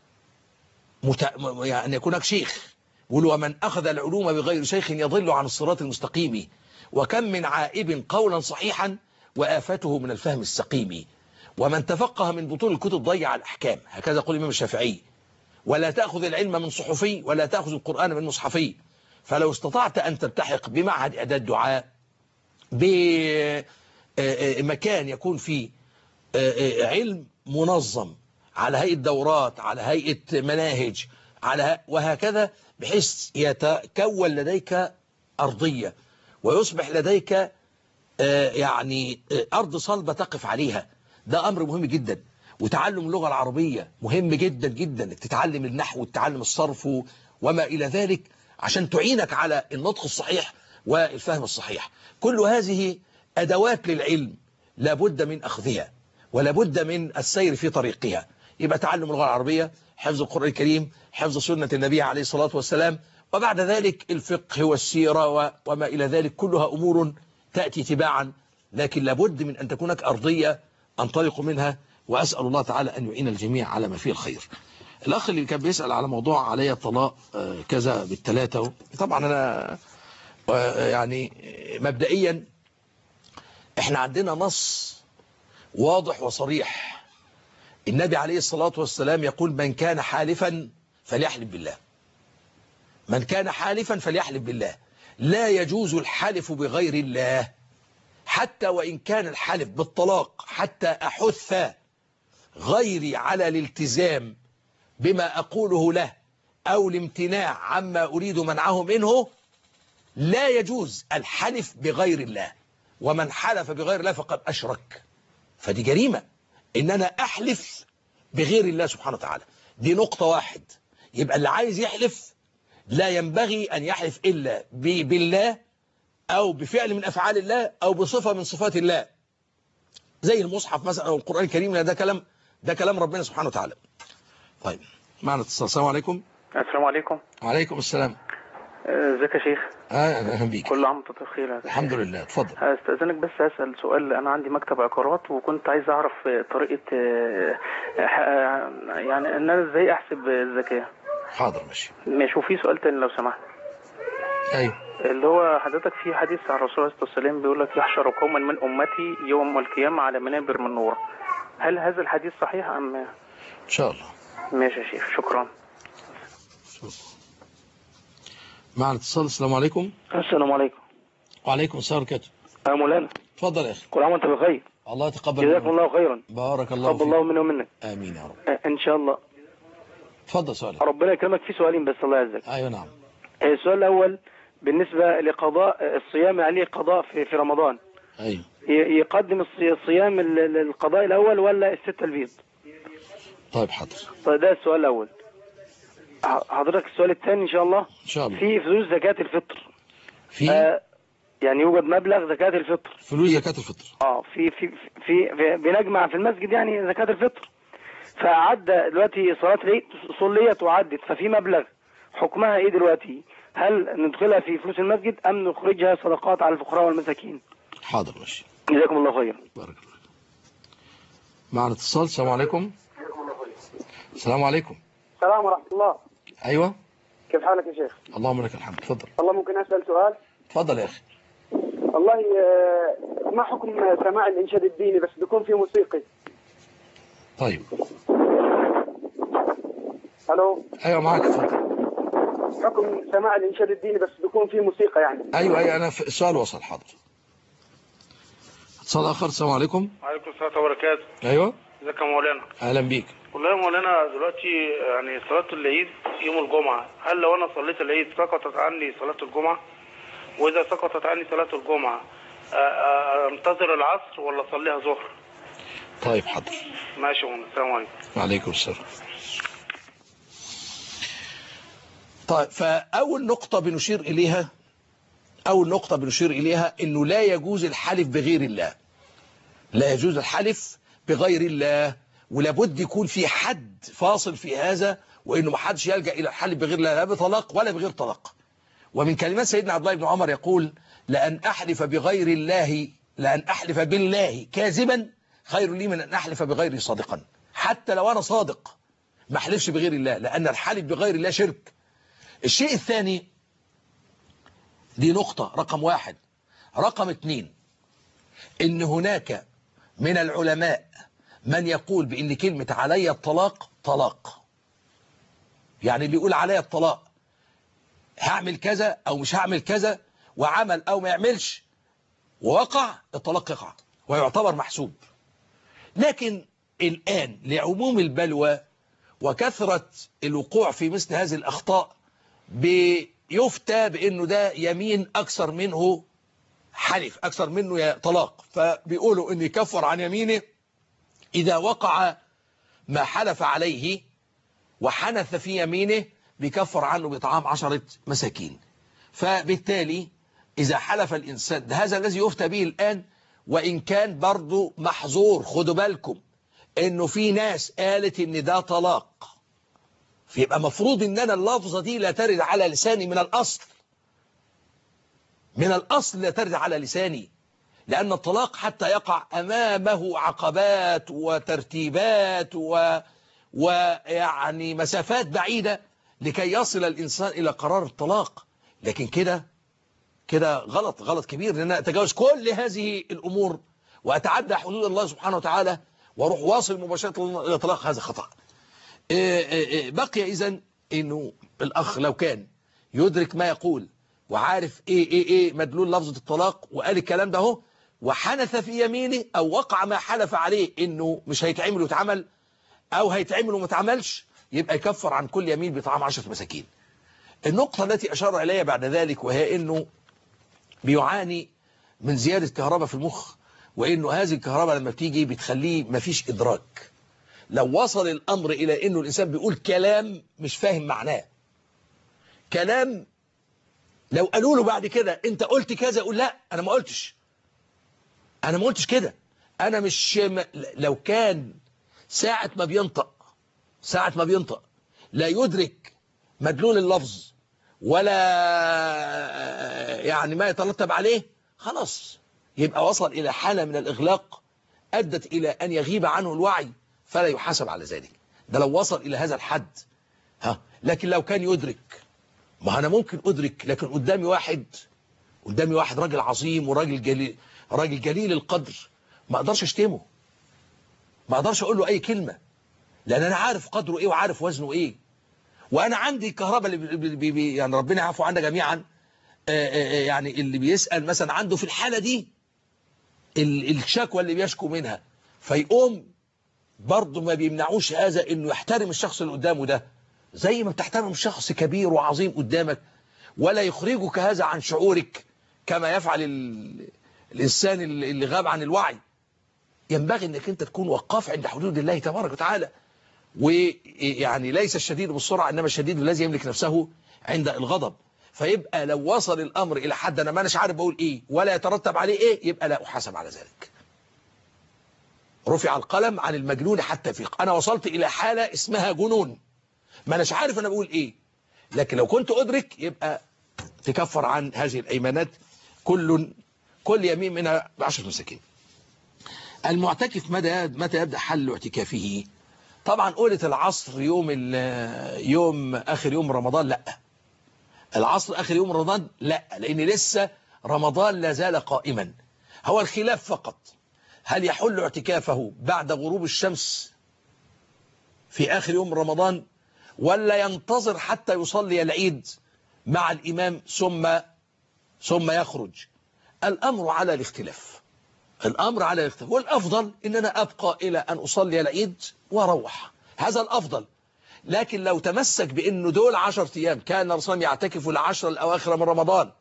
[SPEAKER 2] أن يكون هناك شيخ. ومن أخذ العلوم بغير شيخ يضل عن الصراط المستقيم، وكم من عائب قولا صحيحا وآفته من الفهم السقيم. ومن تفقه من بطول الكتب ضيع الأحكام، هكذا يقول الإمام الشافعي. ولا تأخذ العلم من صحفي ولا تأخذ القرآن من مصحفي. فلو استطعت أن تلتحق بمعهد أداة دعاء، بمكان يكون فيه علم منظم على هيئة دورات، على هيئة مناهج، وهكذا، بحيث يتكون لديك أرضية ويصبح لديك يعني أرض صلبة تقف عليها. ده أمر مهم جدا. وتعلم اللغة العربية مهم جدا جدا، انك تتعلم النحو وتتعلم الصرف وما إلى ذلك، عشان تعينك على النطق الصحيح والفهم الصحيح. كل هذه أدوات للعلم لابد من أخذها، ولابد من السير في طريقها. يبقى تعلم اللغة العربية، حفظ القرآن الكريم، حفظ سنة النبي عليه الصلاة والسلام، وبعد ذلك الفقه والسيرة وما إلى ذلك، كلها أمور تأتي تباعا، لكن لابد من أن تكون هناك أرضية أنطلق منها. وأسأل الله تعالى أن يعين الجميع على ما فيه الخير. الأخ اللي كان بيسأل على موضوع علي الطلاق كذا بالثلاثة، طبعا أنا يعني مبدئيا احنا عندنا نص واضح وصريح. النبي عليه الصلاة والسلام يقول: من كان حالفا فليحلف بالله. من كان حالفا فليحلف بالله. لا يجوز الحلف بغير الله، حتى وإن كان الحلف بالطلاق، حتى أحث غيري على الالتزام بما أقوله له أو الامتناع عما أريد منعه منه. لا يجوز الحلف بغير الله، ومن حلف بغير الله فقد أشرك. فدي جريمة إن أنا أحلف بغير الله سبحانه وتعالى. دي نقطة واحد. يبقى اللي عايز يحلف لا ينبغي أن يحلف إلا بالله، أو بفعل من أفعال الله، أو بصفة من صفات الله، زي المصحف مثلا أو القرآن الكريم. ده كلام ربنا سبحانه وتعالى. طيب، معنا اتصال. السلام عليكم.
[SPEAKER 10] السلام عليكم.
[SPEAKER 2] وعليكم السلام.
[SPEAKER 10] ازيك يا شيخ؟
[SPEAKER 2] اهلا بيك.
[SPEAKER 10] كل عام وانت بخير.
[SPEAKER 2] الحمد لله. اتفضل.
[SPEAKER 10] استاذنك بس اسال سؤال. انا عندي مكتب عقارات، وكنت عايز اعرف طريقه يعني ان انا ازاي احسب الزكاه.
[SPEAKER 2] حاضر، ماشي.
[SPEAKER 10] وفي سؤال تاني لو سمحت.
[SPEAKER 2] ايوه.
[SPEAKER 10] اللي هو حضرتك في حديث عن الرسول عليه الصلاه والسلام بيقول لك: يحشر قوما من امتي يوم القيامه على منابر من نور. هل هذا الحديث صحيح ام؟
[SPEAKER 2] ان شاء الله.
[SPEAKER 10] ماشي يا شيخ، شكرا.
[SPEAKER 2] معنا اتصال. السلام عليكم.
[SPEAKER 11] السلام عليكم.
[SPEAKER 2] وعليكم السلام ورحمة
[SPEAKER 11] الله. مولانا
[SPEAKER 2] اتفضل يا اخي.
[SPEAKER 11] كل عام وانت بخير.
[SPEAKER 2] الله يتقبل.
[SPEAKER 11] جزاكم الله خيرا.
[SPEAKER 2] بارك الله فيك.
[SPEAKER 11] تقبل الله منا ومنك.
[SPEAKER 2] امين يا رب.
[SPEAKER 11] ان شاء الله.
[SPEAKER 2] اتفضل سؤالك.
[SPEAKER 11] ربنا يكرمك. في سؤالين بس الله يعزك.
[SPEAKER 2] ايوه نعم.
[SPEAKER 11] السؤال الاول بالنسبه لقضاء الصيام، عليه قضاء في رمضان.
[SPEAKER 2] ايوه.
[SPEAKER 11] يقدم الصيام القضاء الاول ولا الستة البيض؟
[SPEAKER 2] طيب حاضر.
[SPEAKER 11] طيب ده السؤال الاول. حضرتك السؤال الثاني ان شاء الله.
[SPEAKER 2] ان شاء الله.
[SPEAKER 11] في فلوس زكاة الفطر.
[SPEAKER 2] في
[SPEAKER 11] يعني يوجد مبلغ زكاة الفطر.
[SPEAKER 2] فلوس زكاة الفطر.
[SPEAKER 11] في بنجمع في المسجد يعني زكاة الفطر. فعدى دلوقتي صلاة العيد صليت وعدت، ففي مبلغ حكمها ايه دلوقتي؟ هل ندخلها في فلوس المسجد ام نخرجها صدقات على الفقراء والمساكين؟
[SPEAKER 2] حاضر ماشي.
[SPEAKER 11] جزاكم الله خير.
[SPEAKER 2] بارك الله. معنا اتصال. السلام عليكم. السلام عليكم.
[SPEAKER 12] السلام ورحمة الله.
[SPEAKER 2] ايوه.
[SPEAKER 12] كيف حالك يا شيخ؟
[SPEAKER 2] اللهم لك الحمد. اتفضل.
[SPEAKER 12] والله ممكن اسال سؤال؟
[SPEAKER 2] اتفضل يا اخي.
[SPEAKER 12] والله ما حكم سماع الانشاد الديني بس بيكون فيه موسيقي؟
[SPEAKER 2] طيب.
[SPEAKER 12] الو.
[SPEAKER 2] ايوه معاك. اتفضل.
[SPEAKER 12] حكم سماع الانشاد الديني بس بيكون فيه موسيقى يعني.
[SPEAKER 2] ايوه انا السؤال وصل. حاضر. اتصال اخر. السلام عليكم.
[SPEAKER 13] وعليكم السلام وبركاته.
[SPEAKER 2] ايوه.
[SPEAKER 13] ازيك يا مولانا؟
[SPEAKER 2] اهلا بيك.
[SPEAKER 13] والله يا مولانا دلوقتي يعني صلاة العيد يوم الجمعة، هل لو انا صليت العيد سقطت عني صلاة الجمعة؟ واذا سقطت عني صلاة الجمعة انتظر العصر ولا اصليها ظهر؟
[SPEAKER 2] طيب حاضر.
[SPEAKER 13] ماشي يا مولانا. السلام عليكم.
[SPEAKER 2] وعليكم السلام. طيب، فاول نقطة بنشير إليها إنه لا يجوز الحلف بغير الله. لا يجوز الحلف بغير الله، ولابد يكون في حد فاصل في هذا، وإنه ما حدش يلجأ إلى الحلف بغير الله لا بطلاق ولا بغير طلاق. ومن كلمات سيدنا عبد الله بن عمر يقول: لأن أحلف بغير الله، لأن أحلف بالله كاذبا خير لي من أن أحلف بغيري صادقا. حتى لو أنا صادق ما أحلفش بغير الله، لأن الحلف بغير الله شرك. الشيء الثاني، دي نقطة رقم 1. رقم 2، إن هناك من العلماء من يقول بإن كلمة علي الطلاق طلاق. يعني اللي يقول علي الطلاق هعمل كذا أو مش هعمل كذا، وعمل أو ما يعملش ووقع، الطلاق يقع ويعتبر محسوب. لكن الآن لعموم البلوى وكثرة الوقوع في مثل هذه الأخطاء بيفتى بأنه ده يمين أكثر منه حلف، أكثر منه طلاق، فبيقولوا أن يكفر عن يمينه إذا وقع ما حلف عليه وحنث في يمينه، بيكفر عنه بإطعام 10 مساكين. فبالتالي إذا حلف الإنسان، هذا الذي يفتى به الآن، وإن كان برضو محظور. خدوا بالكم إنه في ناس قالت إن ده طلاق، فيبقى مفروض إن أنا اللفظة دي لا ترد على لساني من الأصل، من الأصل لا ترد على لساني، لأن الطلاق حتى يقع أمامه عقبات وترتيبات ويعني مسافات بعيدة لكي يصل الإنسان إلى قرار الطلاق. لكن كده غلط كبير، لأن أنا أتجاوز كل هذه الأمور وأتعدى حدود الله سبحانه وتعالى وأروح واصل مباشرة إلى طلاق، هذا خطأ. بقي إذن إنه الأخ لو كان يدرك ما يقول وعارف إيه مدلول لفظة الطلاق وقال الكلام ده هو، وحنث في يمينه أو وقع ما حلف عليه إنه مش هيتعمل ويتعمل، أو هيتعمل وما تعملش، يبقى يكفر عن كل يمين بطعام 10 مساكين. النقطة التي أشار إليها بعد ذلك، وهي إنه بيعاني من زيادة كهرباء في المخ، وإنه هذه الكهرباء لما بتيجي بتخليه مفيش إدراك. لو وصل الأمر إلى إنه الإنسان بيقول كلام مش فاهم معناه، كلام لو قالوا له بعد كده أنت قلت كذا، يقول لا أنا ما قلتش كده، أنا مش لو كان ساعة ما بينطق لا يدرك مدلول اللفظ ولا يعني ما يترتب عليه، خلاص يبقى وصل إلى حالة من الإغلاق أدت إلى أن يغيب عنه الوعي، فلا يحاسب على ذلك. ده لو وصل إلى هذا الحد. لكن لو كان يدرك، ما أنا ممكن أدرك، لكن قدامي واحد راجل عظيم وراجل جليل القدر، ما أقدرش أشتمه، ما أقدرش أقول له أي كلمة، لأن أنا عارف قدره إيه وعارف وزنه إيه. وأنا عندي الكهرباء اللي يعني ربنا يعفو عنا جميعا، يعني اللي بيسأل مثلا عنده في الحالة دي الشكوى اللي بيشكو منها، فيقوم برضه ما بيمنعوش هذا إنه يحترم الشخص اللي قدامه ده زي ما بتحترم شخص كبير وعظيم قدامك، ولا يخرجك هذا عن شعورك كما يفعل الإنسان اللي غاب عن الوعي. ينبغي أنك أنت تكون وقاف عند حدود الله تبارك وتعالى. ويعني ليس الشديد بالسرعة، إنما الشديد الذي يملك نفسه عند الغضب. فيبقى لو وصل الأمر إلى حد أنا ما أناش عارف بقول إيه ولا يترتب عليه إيه، يبقى لا أحاسب على ذلك. رفع القلم عن المجنون حتى يفيق. أنا وصلت إلى حالة اسمها جنون، ما أناش عارف أنا بقول إيه، لكن لو كنت أدرك يبقى تكفر عن هذه الأيمانات كل يمين منها ب10 مساكين. المعتكف متى يبدأ حل اعتكافه؟ طبعا قولة العصر يوم آخر يوم رمضان لا، العصر آخر يوم رمضان لا، لأن لسه رمضان لا زال قائما. هو الخلاف فقط هل يحل اعتكافه بعد غروب الشمس في آخر يوم رمضان، ولا ينتظر حتى يصلي العيد مع الإمام ثم يخرج. الأمر على الاختلاف، والأفضل إن أنا أبقى إلى أن أصلي العيد وأروح، هذا الأفضل. لكن لو تمسك بأنه دول 10 أيام كان الرسول يعتكف ال10 الأواخر من رمضان،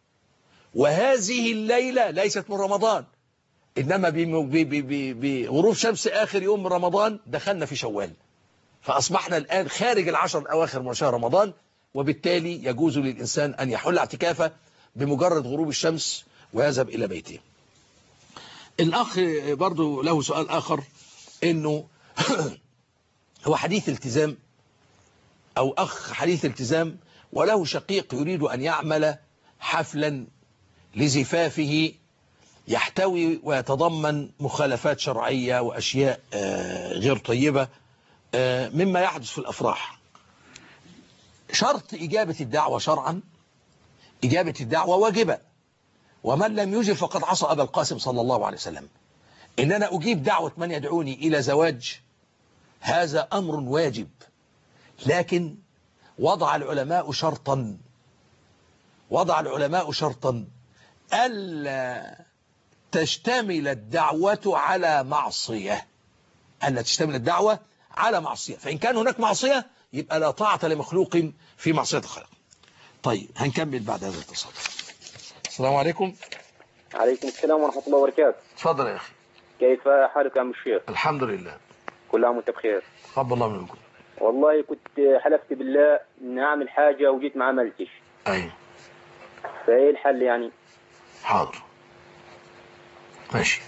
[SPEAKER 2] وهذه الليلة ليست من رمضان إنما بغروب شمس آخر يوم من رمضان، دخلنا في شوال، فأصبحنا الآن خارج ال10 الأواخر من شهر رمضان، وبالتالي يجوز للإنسان أن يحل اعتكافه بمجرد غروب الشمس ويذهب إلى بيته. الأخ برضو له سؤال آخر، إنه هو حديث التزام أو أخ حديث التزام وله شقيق يريد أن يعمل حفلا لزفافه يحتوي ويتضمن مخالفات شرعية وأشياء غير طيبة مما يحدث في الأفراح. شرط إجابة الدعوة شرعا، إجابة الدعوة واجبة، ومن لم يجب فقد عصى أبا القاسم صلى الله عليه وسلم. إن أنا أجيب دعوة من يدعوني إلى زواج هذا أمر واجب، لكن وضع العلماء شرطا ألا تشتمل الدعوة على معصية، فإن كان هناك معصية يبقى لا طاعة لمخلوق في معصية الخالق. طيب هنكمل بعد هذا الاتصال. السلام عليكم.
[SPEAKER 14] عليكم السلام ورحمة الله وبركاته.
[SPEAKER 2] تفضل يا أخي.
[SPEAKER 14] كيف حالك يا عم الشيخ؟
[SPEAKER 2] الحمد لله.
[SPEAKER 14] كل عام وانت بخير.
[SPEAKER 2] تقبل الله منكم.
[SPEAKER 14] والله كنت حلفت بالله إن أعمل حاجة وجيت ما عملتش.
[SPEAKER 2] أيوه.
[SPEAKER 14] فإيه الحل يعني؟
[SPEAKER 2] حاضر. ماشي.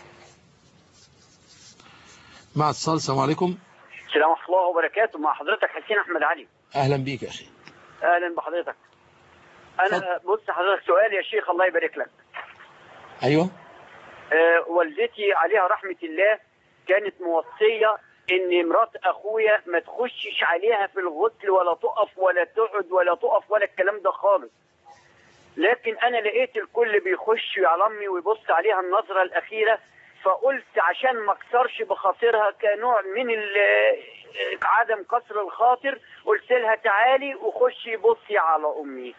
[SPEAKER 2] مع اتصال. السلام عليكم.
[SPEAKER 15] السلام ورحمة الله وبركاته. مع حضرتك حسين أحمد علي.
[SPEAKER 2] أهلا بيك يا أخي.
[SPEAKER 15] أهلا بحضرتك. أنا بص حضرتك سؤال يا شيخ الله يبارك لك.
[SPEAKER 2] أيوه.
[SPEAKER 15] والدتي عليها رحمة الله كانت موصية إن مرات أخويا ما تخشش عليها في الغسل ولا تقف ولا تقعد ولا تقف ولا الكلام ده خالص. لكن أنا لقيت الكل بيخش على أمي ويبص عليها النظرة الأخيرة، فقلت عشان ما اكسرش بخاطرها كنوع من عدم كسر الخاطر، قلت لها تعالي وخشي بصي على أمي.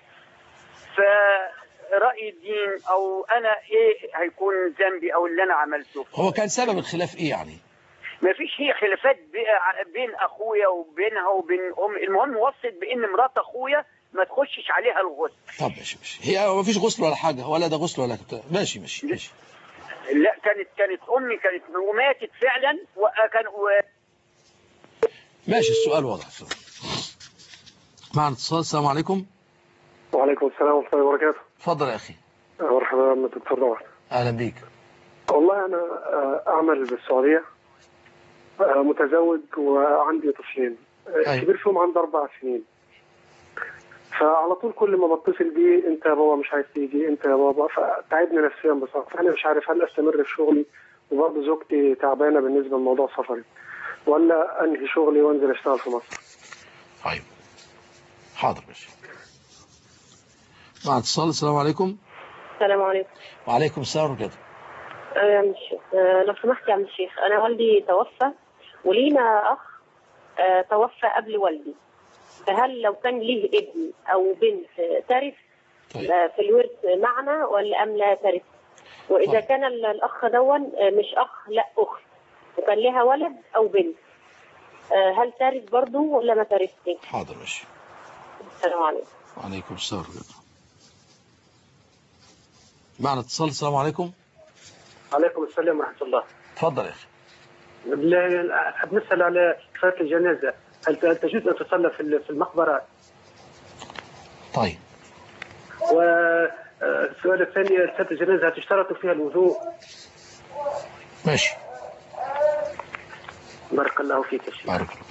[SPEAKER 15] فرأي الدين أو أنا إيه هيكون ذنبي أو اللي أنا عملته؟
[SPEAKER 2] هو كان سبب الخلاف إيه يعني؟
[SPEAKER 15] ما فيش هي خلافات بين أخويا وبينها وبين أمي، المهم وصلت بإن مرات أخويا ما تخشش عليها الغسل.
[SPEAKER 2] طب ماشي هي ما فيش غسل ولا حاجة ولا ده غسل ولا كده. ماشي.
[SPEAKER 15] لا كانت أمي كانت وماتت فعلا
[SPEAKER 2] ماشي. السؤال واضح. معنا اتصال. السلام عليكم.
[SPEAKER 16] وعليكم السلام ورحمة الله وبركاته.
[SPEAKER 2] اتفضل يا أخي.
[SPEAKER 16] مرحبا دكتور نور.
[SPEAKER 2] أهلا بيك.
[SPEAKER 16] والله أنا أعمل بالسعودية، متزوج وعندي طفلين. الكبير فيهم عنده 4 سنين. فعلى طول كل ما بتصل بيه انت يا بابا مش عايز تيجي، انت يا بابا، فتعبني نفسيا بصراحه. فانا مش عارف هل استمر في شغلي وبرضه زوجتي تعبانه بالنسبه لموضوع سفري، ولا انهي شغلي وانزل اشتغل في مصر.
[SPEAKER 2] طيب حاضر. ماشي. مع اتصال. السلام عليكم.
[SPEAKER 17] السلام عليكم.
[SPEAKER 2] وعليكم السلام ورحمه الله.
[SPEAKER 17] يا عم الشيخ لو سمحت يا عم الشيخ، انا والدي توفى ولينا اخ توفى قبل والدي، فهل لو كان ليه ابن او بنت ترث في الورث معنا ولا ام لا ترث؟ واذا كان الاخ دون مش اخ لا اخت وكان لها ولد او بنت، هل ترث برضه ولا ما ترثش؟
[SPEAKER 2] حاضر. ماشي.
[SPEAKER 17] السلام عليكم.
[SPEAKER 2] وعليكم السلام. معنا اتصال. السلام عليكم.
[SPEAKER 18] عليكم السلام ورحمة الله.
[SPEAKER 2] اتفضل يا اخي.
[SPEAKER 18] أحب نسأل على صلاة الجنازة، هل تجوز أن تصلى في المقبرة؟
[SPEAKER 2] طيب.
[SPEAKER 18] والسؤال الثاني، صلاة الجنازة تشترط فيها الوضوء؟
[SPEAKER 2] ماشي.
[SPEAKER 18] بارك الله فيك يا شيخ.
[SPEAKER 2] بارك الله.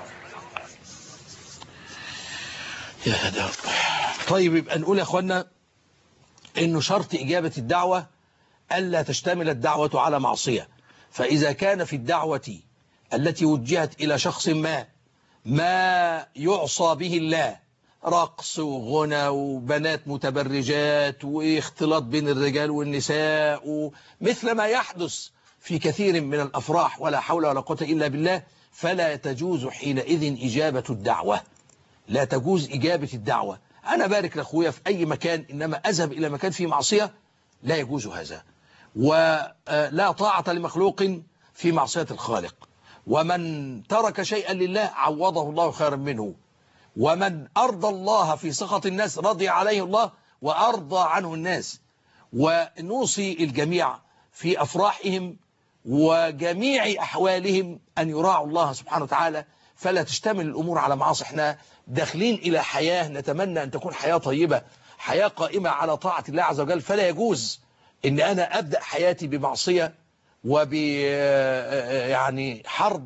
[SPEAKER 2] يا هدى. طيب يبقى نقول يا اخوانا انه شرط اجابة الدعوة الا تشتمل الدعوة على معصية. فاذا كان في الدعوة التي وجهت الى شخص ما يعصى به الله، رقص وغنى وبنات متبرجات واختلاط بين الرجال والنساء مثل ما يحدث في كثير من الأفراح، ولا حول ولا قوة إلا بالله، فلا تجوز حينئذ إجابة الدعوة. لا تجوز إجابة الدعوة. أنا بارك لأخويا في أي مكان، إنما أذهب إلى مكان فيه معصية لا يجوز هذا. ولا طاعة لمخلوق في معصية الخالق. ومن ترك شيئا لله عوضه الله خيرا منه، ومن أرضى الله في سخط الناس رضي عليه الله وأرضى عنه الناس. ونوصي الجميع في أفراحهم وجميع أحوالهم أن يراعوا الله سبحانه وتعالى، فلا تشتمل الأمور على معاصي. احنا داخلين إلى حياة نتمنى أن تكون حياة طيبة، حياة قائمة على طاعة الله عز وجل، فلا يجوز أن أنا أبدأ حياتي بمعصية وب يعني حرب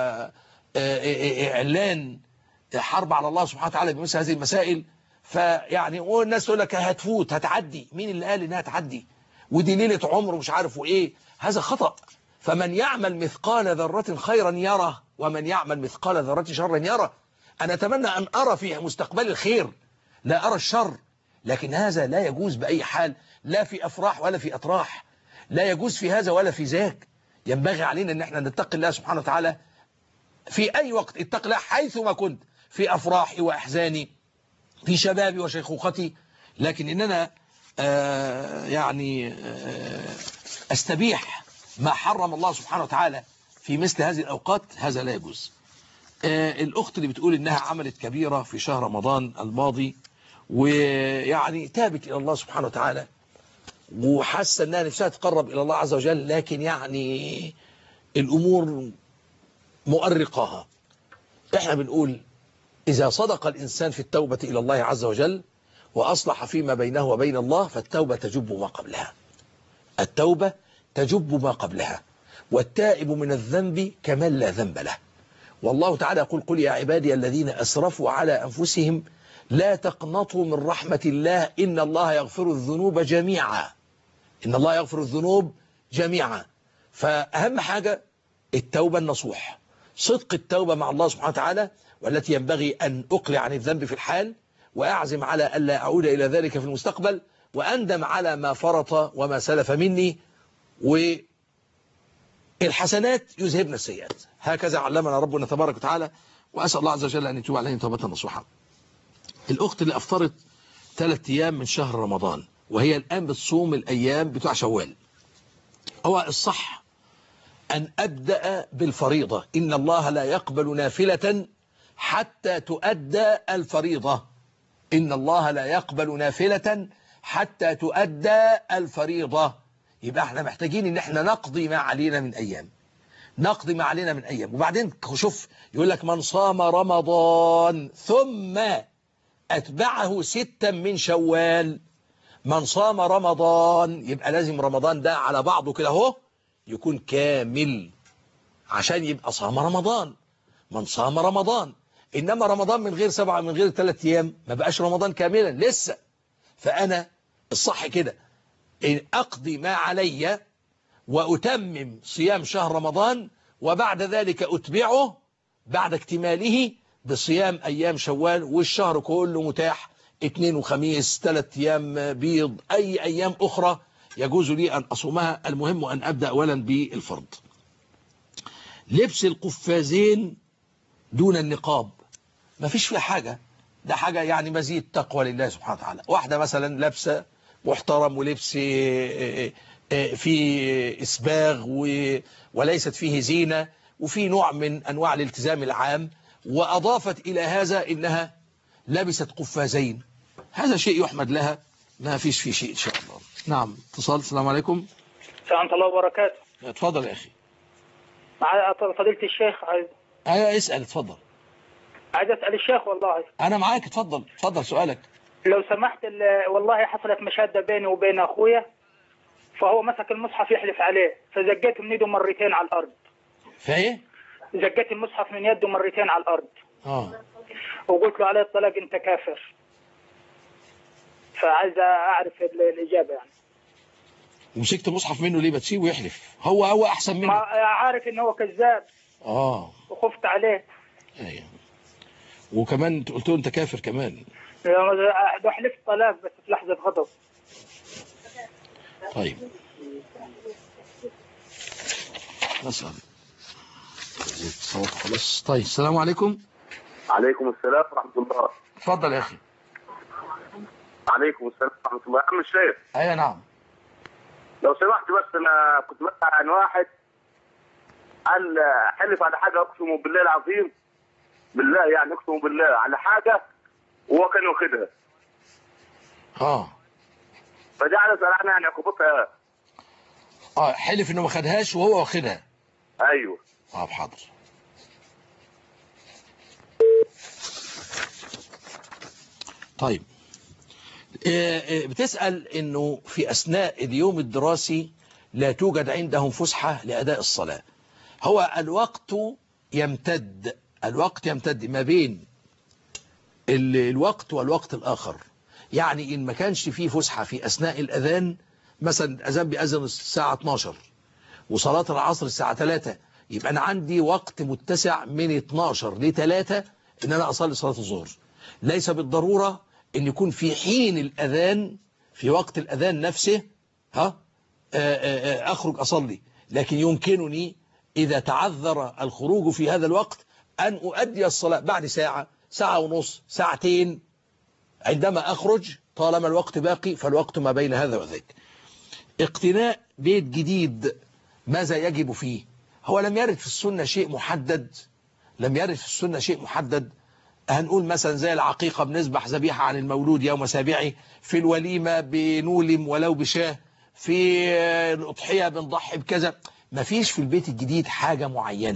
[SPEAKER 2] وإعلان حرب على الله سبحانه وتعالى بمثل هذه المسائل. فيعني والناس تقول لك هتفوت هتعدي، مين اللي قال انها هتعدي؟ ودي ليلة عمر ومش عارف وايه، هذا خطأ. فمن يعمل مثقال ذرة خيرا يره، ومن يعمل مثقال ذرة شرا يره. أنا أتمنى أن أرى في مستقبل الخير، لا أرى الشر، لكن هذا لا يجوز بأي حال، لا في أفراح ولا في أطراح، لا يجوز في هذا ولا في ذاك. ينبغي علينا أن احنا نتقي الله سبحانه وتعالى في أي وقت. اتق الله حيثما كنت، في أفراحي وأحزاني، في شبابي وشيخوختي، لكن إننا أستبيح ما حرم الله سبحانه وتعالى في مثل هذه الأوقات، هذا لا يجوز. الأخت اللي بتقول إنها عملت كبيرة في شهر رمضان الماضي، ويعني تابت إلى الله سبحانه وتعالى وحاسة أنها نفسها تقرب إلى الله عز وجل، لكن يعني الأمور مؤرقاها. إحنا بنقول إذا صدق الإنسان في التوبة إلى الله عز وجل وأصلح فيما بينه وبين الله، فالتوبة تجب ما قبلها. التوبة تجب ما قبلها، والتائب من الذنب كمن لا ذنب له. والله تعالى يقول: قل يا عبادي الذين أسرفوا على أنفسهم لا تقنطوا من رحمة الله إن الله يغفر الذنوب جميعا. إن الله يغفر الذنوب جميعا. فأهم حاجة التوبة النصوح، صدق التوبة مع الله سبحانه وتعالى، والتي ينبغي أن أقلع عن الذنب في الحال، وأعزم على ألا أعود إلى ذلك في المستقبل، وأندم على ما فرط وما سلف مني، والحسنات يذهبن السيئات. هكذا علمنا ربنا تبارك وتعالى، وأسأل الله عز وجل أن يتوب علينا توبة نصوحا. الأخت اللي أفطرت 3 أيام من شهر رمضان وهي الآن بتصوم الأيام بتوع شوال، هو الصح أن أبدأ بالفريضة. إن الله لا يقبل نافلة حتى تؤدى الفريضة. إن الله لا يقبل نافلة حتى تؤدى الفريضة. يبقى احنا محتاجين ان احنا نقضي ما علينا من أيام، نقضي ما علينا من أيام. وبعدين شوف يقول لك: من صام رمضان ثم أتبعه 6 من شوال. من صام رمضان، يبقى لازم رمضان ده على بعضه كده اهو يكون كامل عشان يبقى صام رمضان. من صام رمضان، إنما رمضان من غير 7 من غير 3 أيام ما بقاش رمضان كاملا لسه. فأنا الصح كده إن أقضي ما علي وأتمم صيام شهر رمضان، وبعد ذلك أتبعه بعد اكتماله بصيام أيام شوال، والشهر كله متاح 2 وخميس 3 أيام بيض، أي أيام أخرى يجوز لي أن أصومها. المهم أن أبدأ أولا بالفرض. لبس القفازين دون النقاب ما فيش فيها حاجة، ده حاجة يعني مزيد تقوى لله سبحانه وتعالى. واحدة مثلا لابسة محترم ولبس فيه إسباغ وليست فيه زينة وفي نوع من أنواع الالتزام العام، وأضافت إلى هذا إنها لبست قفازين، هذا شيء يحمد لها، ما فيش فيه شيء إن شاء الله. نعم اتصال. السلام عليكم.
[SPEAKER 19] ورحمة الله وبركاته.
[SPEAKER 2] اتفضل يا أخي.
[SPEAKER 19] مع فضيلة الشيخ
[SPEAKER 2] أيوة اسأل اتفضل.
[SPEAKER 19] عايز أسأل الشيخ والله.
[SPEAKER 2] أنا معاك اتفضل اتفضل سؤالك.
[SPEAKER 19] لو سمحت، والله حصلت مشادة بيني وبين أخويا، فهو مسك المصحف يحلف عليه، فزقيته من يده مرتين على الأرض.
[SPEAKER 2] فايه؟
[SPEAKER 19] زقيت المصحف من يده مرتين على الأرض. وقلت له عليه الطلاق أنت كافر. فعايز أعرف الإجابة يعني.
[SPEAKER 2] ومسكت المصحف منه ليه؟ بتسيبه يحلف؟ هو أحسن منه.
[SPEAKER 19] عارف إن هو كذاب. وخفت عليه.
[SPEAKER 2] ايوه. وكمان قلت له أنت كافر كمان.
[SPEAKER 19] ده حلفت طلاق بس في لحظة غضب.
[SPEAKER 2] طيب نسأل صوت خلاص. طيب السلام عليكم.
[SPEAKER 20] عليكم السلام ورحمة الله.
[SPEAKER 2] اتفضل يا أخي.
[SPEAKER 20] عليكم السلام ورحمة الله. يا عم الشيخ.
[SPEAKER 2] أيوة نعم.
[SPEAKER 20] لو سمحت بس أنا كنت بسأل عن واحد قال حلف على حاجة، أقسم بالله العظيم، بالله يعني أقسم بالله على حاجة وهو كان واخدها. فدي عايز أسأل عنها يعني عقوبتها.
[SPEAKER 2] حلف إنه ما خدهاش وهو واخدها.
[SPEAKER 20] أيوه.
[SPEAKER 2] حاضر. طيب بتسأل إنه في أثناء اليوم الدراسي لا توجد عندهم فسحة لأداء الصلاة. هو الوقت يمتد ما بين الوقت والوقت الآخر. يعني إن ما كانش فيه فسحة في أثناء الأذان، مثلا الأذان بيأذن الساعة 12 وصلاة العصر الساعة 3، يبقى أنا عندي وقت متسع من 12 ل 3 إن أنا أصلي صلاة الظهر. ليس بالضرورة إن يكون في حين الأذان، في وقت الأذان نفسه أخرج أصلي، لكن يمكنني إذا تعذر الخروج في هذا الوقت أن أؤدي الصلاة بعد ساعة، ساعة ونص، ساعتين، عندما أخرج طالما الوقت باقي، فالوقت ما بين هذا وذاك. اقتناء بيت جديد ماذا يجب فيه؟ هو لم يرد في السنة شيء محدد. هنقول مثلا زي العقيقة بنذبح ذبيحة عن المولود يوم سابعه، في الوليمة بنولم ولو بشاه، في الأضحية بنضحي بكذا. مفيش في البيت الجديد حاجة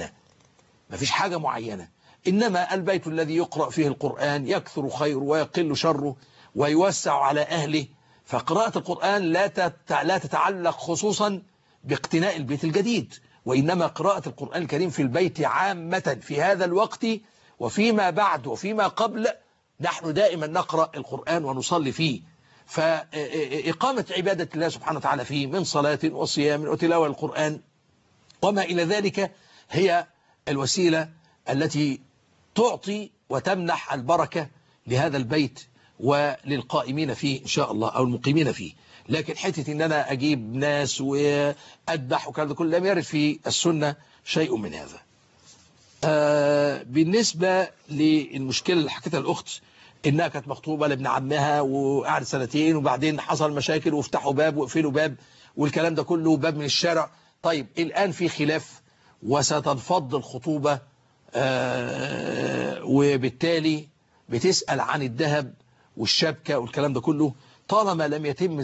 [SPEAKER 2] معينة، إنما البيت الذي يقرأ فيه القرآن يكثر خيره ويقل شره ويوسع على أهله. فقراءة القرآن لا تتعلق خصوصا باقتناء البيت الجديد، وإنما قراءة القرآن الكريم في البيت عامة في هذا الوقت وفيما بعد وفيما قبل. نحن دائما نقرأ القرآن ونصلي فيه، فإقامة عبادة الله سبحانه وتعالى فيه من صلاة وصيام وتلاوة القرآن وما إلى ذلك هي الوسيلة التي تعطي وتمنح البركة لهذا البيت وللقائمين فيه إن شاء الله أو المقيمين فيه. لكن حتة إن أنا أجيب ناس وأذبح وكذا ده كله لم يرد في السنة شيء من هذا. بالنسبة للمشكلة اللي حكيتها الأخت إنها كانت مخطوبة لابن عمها وقعد 2 سنين وبعدين حصل مشاكل وافتحوا باب وقفلوا باب والكلام ده كله باب من الشارع. طيب الآن في خلاف وستنفض الخطوبة، وبالتالي بتسأل عن الذهب والشبكة والكلام ده كله. طالما لم يتم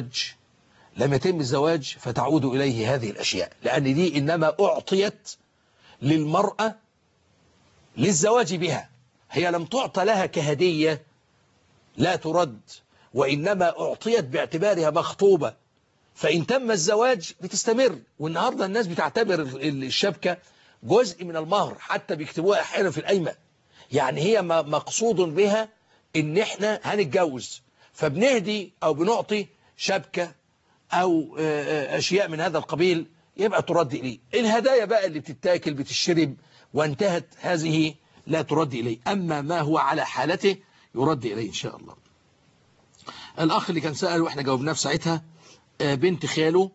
[SPEAKER 2] الزواج فتعود إليه هذه الأشياء، لأن دي إنما أعطيت للمرأة للزواج بها، هي لم تعطى لها كهدية لا ترد، وإنما أعطيت باعتبارها مخطوبة. فإن تم الزواج بتستمر. والنهاردة الناس بتعتبر الشبكة جزء من المهر، حتى بيكتبوها أحيانا في القايمة. يعني هي مقصود بها إن إحنا هنتجوز، فبنهدي أو بنعطي شبكة أو أشياء من هذا القبيل، يبقى ترد إليه. الهدايا بقى اللي بتتاكل بتشرب وانتهت، هذه لا ترد إليه. أما ما هو على حالته يرد إليه إن شاء الله. الأخ اللي كان سأل وإحنا جاوبناه في ساعتها، بنت خاله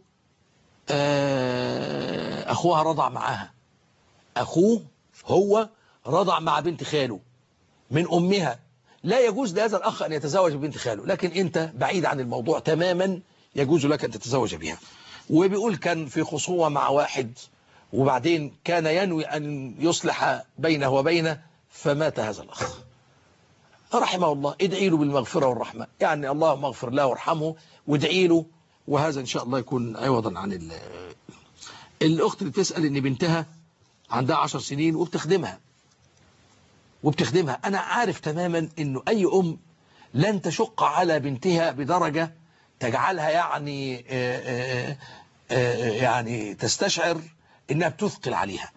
[SPEAKER 2] أخوها رضع معاها، أخوه هو رضع مع بنت خاله من أمها. لا يجوز لهذا الأخ أن يتزوج ببنت خاله، لكن أنت بعيد عن الموضوع تماما، يجوز لك أن تتزوج بها. وبيقول كان في خصومة مع واحد وبعدين كان ينوي أن يصلح بينه وبينه فمات هذا الأخ رحمه الله. ادعي له بالمغفرة والرحمة، يعني اللهم اغفر له وارحمه وادعي له، وهذا إن شاء الله يكون عوضا عن الأخت اللي تسأل إن بنتها عندها 10 سنين وبتخدمها. أنا عارف تماما إنه أي أم لن تشق على بنتها بدرجة تجعلها يعني تستشعر إنها بتثقل عليها،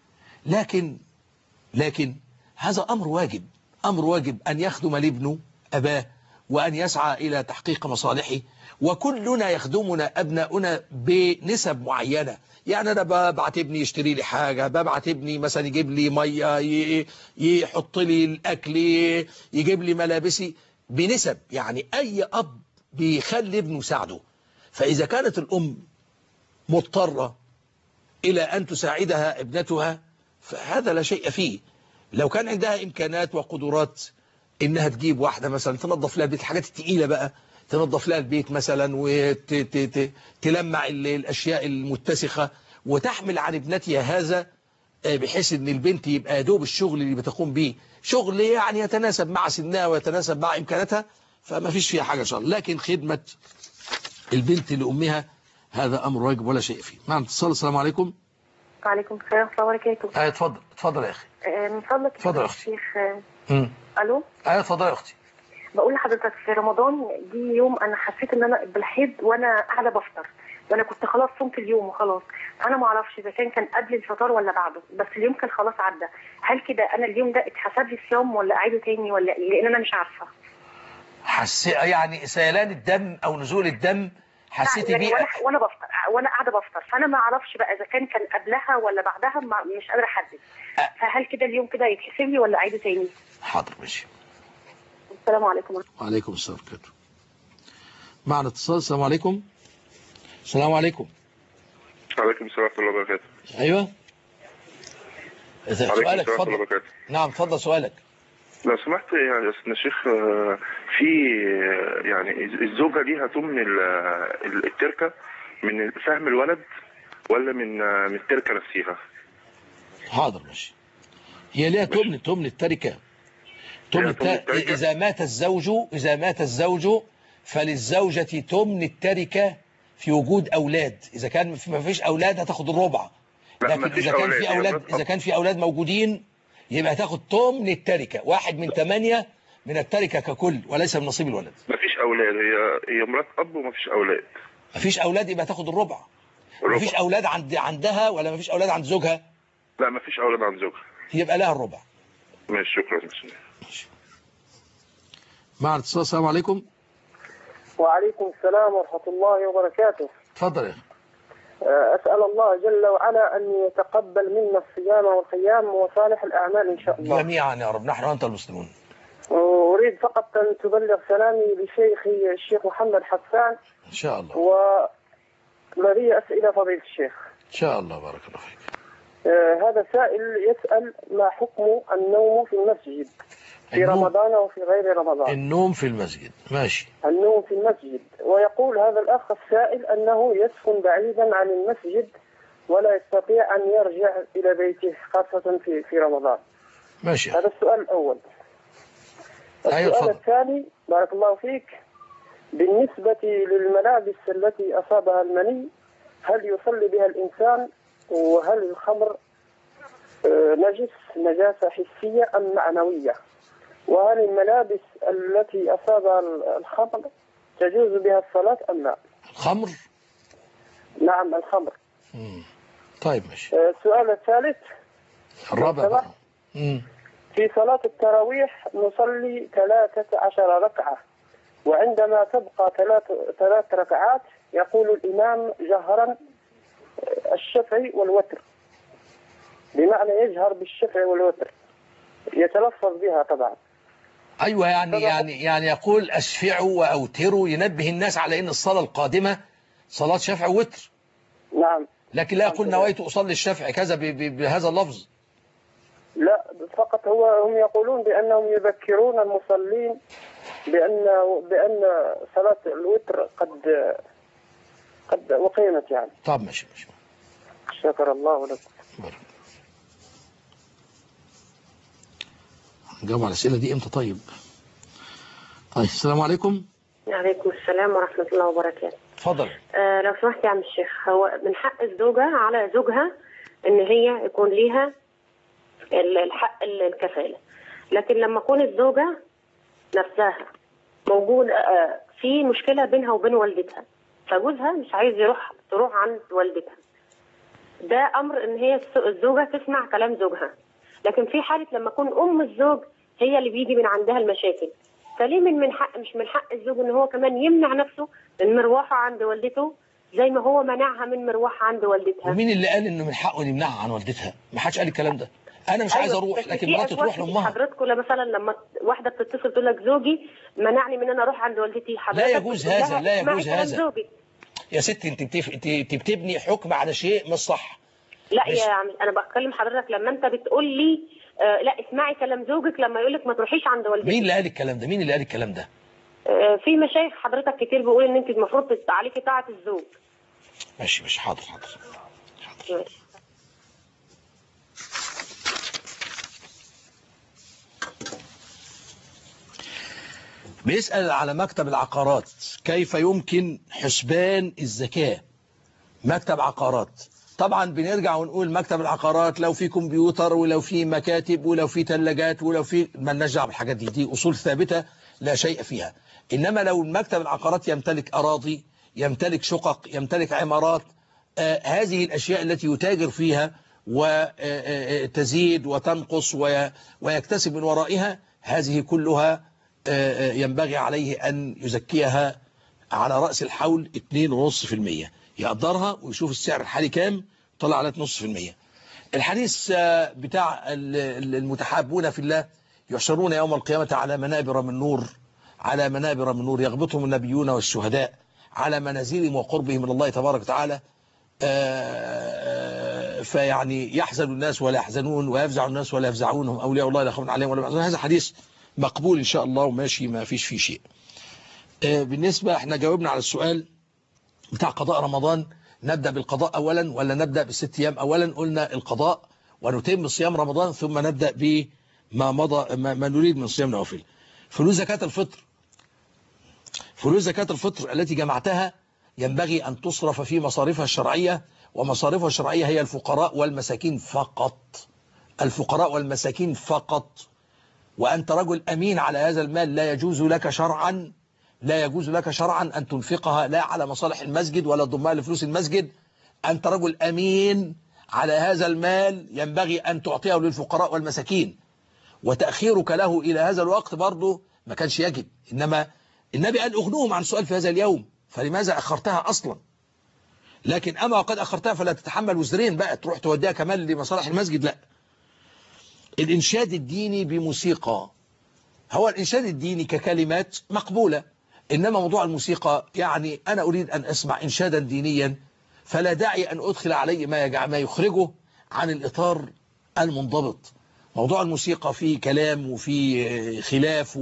[SPEAKER 2] لكن هذا أمر واجب أن يخدم لابنه أباه وأن يسعى إلى تحقيق مصالحه. وكلنا يخدمنا أبناؤنا بنسب معينة. يعني أنا ببعت ابني يشتري لي حاجة، ببعت ابني مثلا يجيب لي مية، يحط لي الأكل، يجيب لي ملابسي بنسب. يعني أي أب بيخلي ابنه يساعده. فإذا كانت الأم مضطرة إلى أن تساعدها ابنتها فهذا لا شيء فيه. لو كان عندها إمكانات وقدرات إنها تجيب واحدة مثلا تنظف لها البيت، الحاجات التقيلة بقى، تنظف لها البيت مثلا وتلمع الأشياء المتسخة وتحمل عن ابنتها هذا، بحيث ان البنت يبقى دوب الشغل اللي بتقوم به شغل يعني يتناسب مع سنها ويتناسب مع إمكاناتها، فما فيش فيها حاجة إن شاء الله. لكن خدمة البنت لأمها هذا أمر واجب ولا شيء فيه. معنا اتصال. السلام عليكم.
[SPEAKER 21] وعليكم السلام ورحمة الله وبركاته.
[SPEAKER 2] اتفضل يا أخي.
[SPEAKER 21] من فضلك
[SPEAKER 2] اتفضل يا أختي.
[SPEAKER 21] شيخ. ألو.
[SPEAKER 2] اتفضل يا أختي.
[SPEAKER 21] بقول لحضرتك في رمضان جه يوم أنا حسيت إن أنا بالحيض وأنا قاعدة بفطر، وانا كنت خلاص صمت اليوم وخلاص. انا ما اعرفش اذا كان قبل الفطار ولا بعده، بس اليوم كان خلاص عدى. هل كده انا اليوم ده اتحسب لي صيام ولا اعيده تاني ولا ايه؟ لان انا مش عارفه.
[SPEAKER 2] يعني سيلان الدم او نزول الدم حسيتي
[SPEAKER 21] يعني
[SPEAKER 2] بيه؟
[SPEAKER 21] وانا بفطر، وانا قاعده بفطر، فانا ما اعرفش بقى اذا كان قبلها ولا بعدها، مش قادره احدد. فهل كده اليوم كده يتحسب لي ولا اعيده تاني؟
[SPEAKER 2] حاضر ماشي.
[SPEAKER 21] السلام عليكم.
[SPEAKER 2] وعليكم السلام ورحمه الله. معنا اتصال. السلام عليكم. السلام عليكم.
[SPEAKER 1] وعليكم السلام ورحمه الله وبركاته.
[SPEAKER 2] ايوه سؤالك
[SPEAKER 1] اتفضل.
[SPEAKER 2] نعم اتفضل سؤالك.
[SPEAKER 1] لو سمحت يعني يا سيدنا الشيخ، في يعني الزوجه ليها تمن التركه من فهم الولد ولا من التركه نفسها؟
[SPEAKER 2] حاضر ماشي. هي ليها تمن التركه. إذا مات الزوج فللزوجة تمن التركة في وجود أولاد. إذا كان ما فيش أولاد هتاخد الربع، لكن إذا كان في أولاد موجودين يبقى هتاخد تمن التركة، 1/8 من التركة ككل، وليس من نصيب الولد.
[SPEAKER 1] ما فيش أولاد، هي مرات أب وما فيش أولاد.
[SPEAKER 2] ما فيش أولاد يبقى هتاخد الربع. ما فيش أولاد عندها ولا ما فيش أولاد عند زوجها؟
[SPEAKER 1] لا ما فيش أولاد عند زوجها.
[SPEAKER 2] يبقى لها الربع.
[SPEAKER 1] ماشي شكرا.
[SPEAKER 2] مع الاتصال. السلام عليكم.
[SPEAKER 22] وعليكم السلام ورحمة الله وبركاته.
[SPEAKER 2] تفضل يا أخي.
[SPEAKER 22] أسأل الله جل وعلا أن يتقبل منا الصيام والقيام وصالح الأعمال إن شاء الله
[SPEAKER 2] جميعا يا رب، نحن وأنت المسلمون.
[SPEAKER 22] أريد فقط أن تبلغ سلامي لشيخي الشيخ محمد حسان
[SPEAKER 2] إن شاء الله،
[SPEAKER 22] ولدي أسئلة فضيلة الشيخ
[SPEAKER 2] إن شاء الله. بارك الله فيك.
[SPEAKER 22] هذا سائل يسأل ما حكم النوم في المسجد في رمضان وفي غير رمضان؟
[SPEAKER 2] النوم في المسجد. ماشي.
[SPEAKER 22] النوم في المسجد. ويقول هذا الأخ السائل أنه يسكن بعيدا عن المسجد ولا يستطيع أن يرجع إلى بيته خاصة في رمضان.
[SPEAKER 2] ماشي.
[SPEAKER 22] هذا السؤال الأول. السؤال الثاني بارك الله فيك، بالنسبة للملابس التي أصابها المني هل يصلي بها الإنسان؟ وهل الخمر نجاسة حسية أم معنوية؟ وهل الملابس التي أصابها الخمر تجوز بها الصلاة أم لا؟
[SPEAKER 2] الخمر؟
[SPEAKER 22] نعم الخمر.
[SPEAKER 2] طيب ماشي.
[SPEAKER 22] السؤال الثالث
[SPEAKER 2] الرابع.
[SPEAKER 22] في صلاة التراويح نصلي 13 ركعة، وعندما تبقى 3 ركعات يقول الإمام جهرا الشفع والوتر، بمعنى يجهر بالشفع والوتر، يتلفظ بها طبعا.
[SPEAKER 2] أيوة يعني يقول أشفعوا وأوتروا، ينبه الناس على أن الصلاة القادمة صلاة شفع ووتر.
[SPEAKER 22] نعم.
[SPEAKER 2] لكن لا يقول نويت أصلي الشفع كذا بهذا اللفظ.
[SPEAKER 22] لا فقط هم يقولون بأنهم يذكرون المصلين بأن صلاة الوتر قد أقيمت يعني.
[SPEAKER 2] طب ماشي.
[SPEAKER 22] شكر الله لك.
[SPEAKER 2] نجاوب على الأسئلة دي امتى؟ طيب السلام عليكم.
[SPEAKER 21] وعليكم السلام ورحمة الله وبركاته.
[SPEAKER 2] اتفضل.
[SPEAKER 21] لو سمحت يا عم الشيخ، هو من حق الزوجة على زوجها ان هي يكون ليها الحق الكفالة، لكن لما تكون الزوجة نفسها موجود في مشكلة بينها وبين والدتها، فجوزها مش عايز تروح عند والدتها، ده امر ان هي الزوجة تسمع كلام زوجها. لكن في حالة لما تكون ام الزوج هي اللي بيجي من عندها المشاكل، فليه مش من حق الزوج ان هو كمان يمنع نفسه من مروحه عند والدته زي ما هو منعها من مروحها عند والدتها؟
[SPEAKER 2] ومين اللي قال انه من حقه يمنعها عن والدتها؟ ما حدش قال الكلام ده. انا مش عايز اروح، لكن مراته تروح لامها.
[SPEAKER 21] حضرتكم مثلا لما واحده بتتصل تقول لك زوجي منعني من ان اروح عند والدتي،
[SPEAKER 2] لا يجوز هذا، لا يجوز هذا يا ستي. انت بتبني حكم على شيء مش صح.
[SPEAKER 21] لا يا عم انا بكلم حضرتك لما انت بتقول لي لا اسمعي كلام زوجك لما يقول لك ما تروحيش عند والدتك.
[SPEAKER 2] مين اللي قال الكلام ده؟ مين اللي قال الكلام ده؟
[SPEAKER 21] في مشايخ حضرتك كتير بيقول ان انت المفروض عليكي طاعه الزوج.
[SPEAKER 2] ماشي حاضر. بيسأل على مكتب العقارات، كيف يمكن حسبان الزكاة؟ مكتب عقارات طبعا بنرجع ونقول مكتب العقارات لو في كمبيوتر ولو في مكاتب ولو في ثلاجات ولو في، مالناش دعوه بالحاجات دي اصول ثابته لا شيء فيها. انما لو مكتب العقارات يمتلك اراضي، يمتلك شقق، يمتلك عمارات. هذه الأشياء التي يتاجر فيها وتزيد وتنقص ويكتسب من ورائها، هذه كلها ينبغي عليه أن يزكيها على رأس الحول 2.5%، يقدرها ويشوف السعر الحالي كام، طلع على 2.5%. الحديث بتاع المتحابون في الله يحشرون يوم القيامة على منابر من نور، على منابر من نور يغبطهم النبيون والشهداء على منازلهم وقربهم من الله تبارك وتعالى. فيعني يحزن الناس ولا يحزنون، ويفزع الناس ولا يفزعون، هم أولياء الله لا خوف عليهم ولا يحزنون. هذا حديث مقبول إن شاء الله وماشي، ما فيش فيه شيء. بالنسبة احنا جاوبنا على السؤال بتاع قضاء رمضان، نبدأ بالقضاء أولا ولا نبدأ ب6 أيام أولا؟ قلنا القضاء ونتم صيام رمضان ثم نبدأ بما مضى ما نريد من صيام نوافل. فلوس زكاة الفطر، فلوس زكاة الفطر التي جمعتها ينبغي أن تصرف في مصاريفها الشرعية، ومصاريفها الشرعية هي الفقراء والمساكين فقط، الفقراء والمساكين فقط. وأنت رجل أمين على هذا المال، لا يجوز لك شرعا، لا يجوز لك شرعا أن تنفقها لا على مصالح المسجد ولا تضمها لفلوس المسجد. أنت رجل أمين على هذا المال، ينبغي أن تعطيه للفقراء والمساكين، وتأخيرك له إلى هذا الوقت برضه ما كانش يجب. إنما النبي قال أغنوهم عن سؤال في هذا اليوم، فلماذا أخرتها أصلا؟ لكن أما وقد أخرتها فلا تتحمل وزرين بقى تروح توديها كمان لمصالح المسجد، لا. الإنشاد الديني بموسيقى، هو الإنشاد الديني ككلمات مقبولة، إنما موضوع الموسيقى يعني أنا أريد أن أسمع إنشادا دينيا فلا داعي أن أدخل عليه ما يخرجه عن الإطار المنضبط. موضوع الموسيقى فيه كلام وفيه خلاف،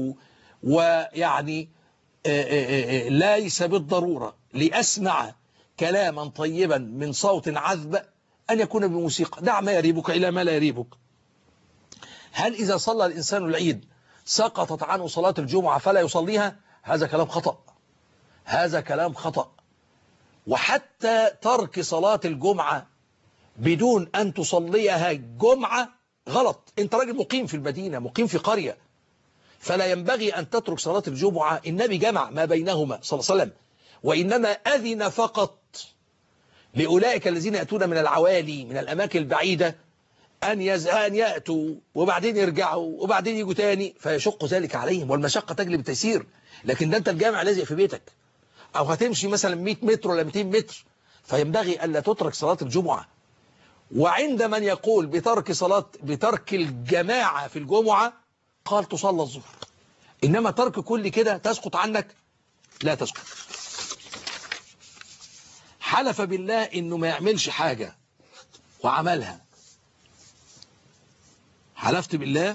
[SPEAKER 2] ويعني ليس بالضرورة لأسمع كلاما طيبا من صوت عذب أن يكون بموسيقى. دع ما يريبك إلى ما لا يريبك. هل إذا صلى الإنسان العيد سقطت عنه صلاة الجمعة فلا يصليها؟ هذا كلام خطأ، هذا كلام خطأ. وحتى ترك صلاة الجمعة بدون أن تصليها جمعة غلط. أنت راجل مقيم في المدينة، مقيم في قرية، فلا ينبغي أن تترك صلاة الجمعة. النبي جمع ما بينهما صلى الله عليه وسلم، وإنما أذن فقط لأولئك الذين يأتون من العوالي من الأماكن البعيدة أن يأتوا وبعدين يرجعوا وبعدين يجوا تاني، فيشق ذلك عليهم، والمشقة تجلب التيسير. لكن ده أنت الجامع لازق في بيتك، أو هتمشي مثلا 100 متر ولا 200 متر، فينبغي ألا تترك صلاة الجمعة. وعند من يقول بترك الجماعة في الجمعة قال تصلى الظهر، إنما ترك كل كده تسقط عنك، لا تسقط. حلف بالله إنه ما يعملش حاجة وعملها، حلفت بالله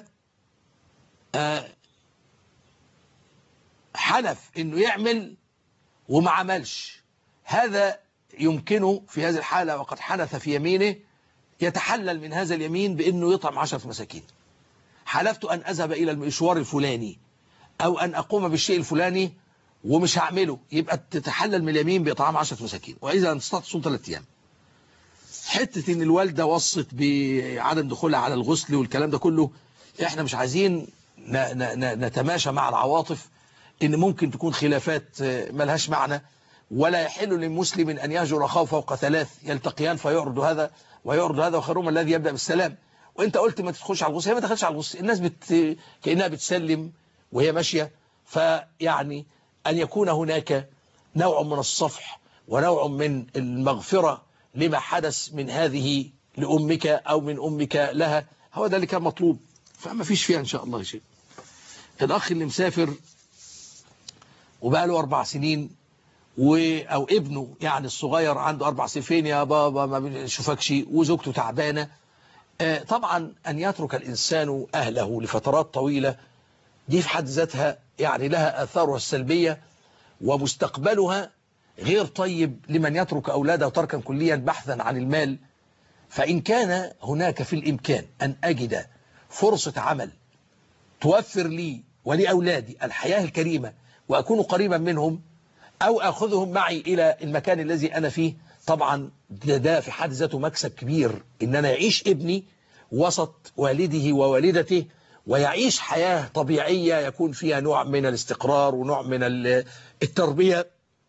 [SPEAKER 2] حلف إنه يعمل وما عملش، هذا يمكنه في هذه الحالة وقد حنث في يمينه يتحلل من هذا اليمين بأنه يطعم 10 مساكين. حلفت أن أذهب إلى المشوار الفلاني أو أن أقوم بالشيء الفلاني ومش هعمله، يبقى تتحلل من اليمين بإطعام 10 مساكين، وإذا أن تستطيع تصوم 3 أيام. حتة إن الوالدة وصت بعدم دخولها على الغسل والكلام ده كله، إحنا مش عايزين نتماشى مع العواطف، إن ممكن تكون خلافات ملهاش معنى، ولا يحل للمسلم أن يهجر أخاه فوق 3 يلتقيان فيعرض هذا ويعرض هذا، وخيرهما الذي يبدأ بالسلام. وانت قلت ما تدخلش على الغسل، هي ما دخلش على الغسل، الناس كأنها بتسلم وهي ماشية. فيعني أن يكون هناك نوع من الصفح ونوع من المغفرة لما حدث من هذه لأمك أو من أمك لها، هو ده اللي كان مطلوب، فما فيش فيها إن شاء الله شيء. الأخ اللي مسافر وبقى له 4 سنين أو ابنه يعني الصغير عنده 4 سنين، فين يا بابا ما بنشوفكش، وزوجته تعبانة، طبعا أن يترك الإنسان أهله لفترات طويلة دي في حد ذاتها يعني لها آثارها السلبية، ومستقبلها غير طيب لمن يترك أولاده تركا كليا بحثا عن المال. فإن كان هناك في الإمكان أن أجد فرصة عمل توفر لي ولأولادي الحياة الكريمة وأكون قريبا منهم، أو أخذهم معي إلى المكان الذي أنا فيه، طبعا ده في حد ذاته مكسب كبير، إن أنا يعيش ابني وسط والده ووالدته ويعيش حياة طبيعية يكون فيها نوع من الاستقرار ونوع من التربية.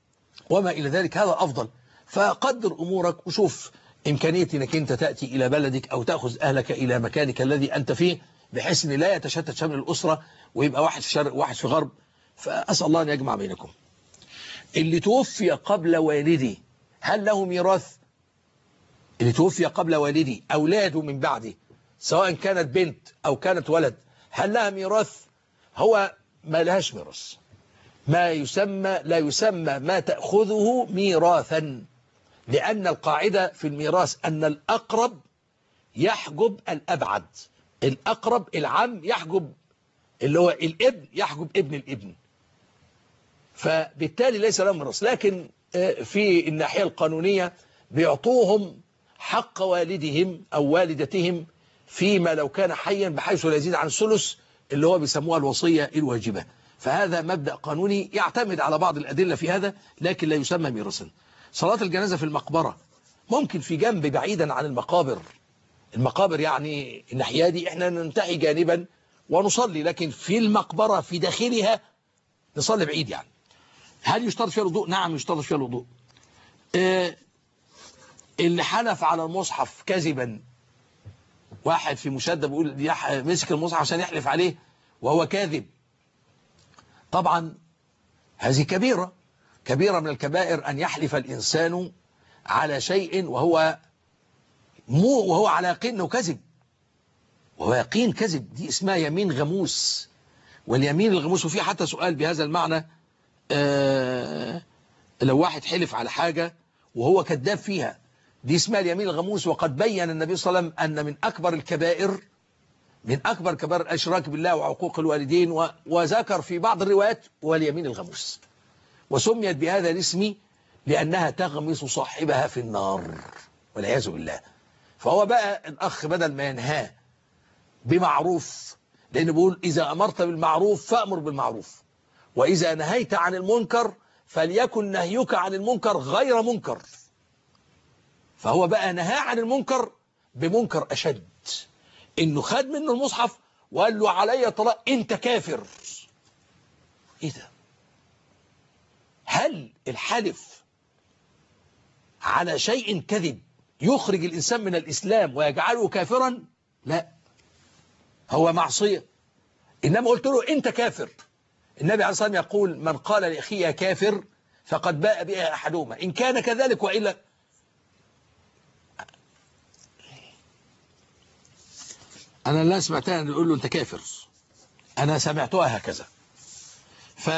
[SPEAKER 2] وما إلى ذلك، هذا أفضل. فقدر أمورك وشوف إمكانية أنك أنت تأتي إلى بلدك أو تأخذ أهلك إلى مكانك الذي أنت فيه، بحيث أن لا يتشتت شمل الأسرة ويبقى واحد في شرق وواحد في غرب. فأسأل الله أن يجمع بينكم. اللي توفي قبل والدي هل له ميراث؟ اللي توفي قبل والدي أولاده من بعده سواء كانت بنت أو كانت ولد هل لها ميراث؟ هو ما لهاش ميراث. ما يسمى لا يسمى ما تأخذه ميراثا، لأن القاعدة في الميراث أن الأقرب يحجب الأبعد. الأقرب العم يحجب اللي هو الابن يحجب ابن الابن، فبالتالي ليس لهم ميراث. لكن في الناحية القانونية بيعطوهم حق والدهم أو والدتهم فيما لو كان حيا بحيث لا يزيد عن الثلث، اللي هو بيسموها الوصية الواجبة. فهذا مبدأ قانوني يعتمد على بعض الأدلة في هذا، لكن لا يسمى ميراثا. صلاة الجنازة في المقبرة ممكن في جنب بعيدا عن المقابر يعني الناحية دي احنا ننتهي جانبا ونصلي، لكن في المقبرة في داخلها نصلي بعيد. يعني هل يشترط فيها الوضوء؟ نعم يشترط فيها الوضوء. اللي حلف على المصحف كذبا، واحد في مشدة بيقول مسك المصحف عشان يحلف عليه وهو كاذب، طبعا هذه كبيرة من الكبائر أن يحلف الإنسان على شيء وهو على يقين أنه كذب، وهو يقين كذب. دي اسمها يمين غموس. واليمين الغموس، وفي حتى سؤال بهذا المعنى، لو واحد حلف على حاجة وهو كذاب فيها، دي اسمها اليمين الغموس. وقد بين النبي صلى الله عليه وسلم أن من أكبر كبائر الأشراك بالله وعقوق الوالدين، وذكر في بعض الروايات واليمين الغموس، وسميت بهذا الاسم لأنها تغمس صاحبها في النار والعياذ بالله. فهو بقى الأخ بدل ما ينهاه بمعروف، لأنه بيقول إذا أمرت بالمعروف فأمر بالمعروف، وإذا نهيت عن المنكر فليكن نهيك عن المنكر غير منكر. فهو بقى نهى عن المنكر بمنكر أشد، إنه خد منه المصحف وقال له علي طلاق أنت كافر. إيه ده؟ هل الحلف على شيء كذب يخرج الإنسان من الإسلام ويجعله كافرا؟ لا، هو معصية. إنما قلت له أنت كافر، النبي عليه الصلاة والسلام يقول من قال لأخيه كافر فقد باء بها أحدهما إن كان كذلك وإلا. أنا لا سمعتها أن يقول له أنت كافر، أنا سمعتها هكذا. ف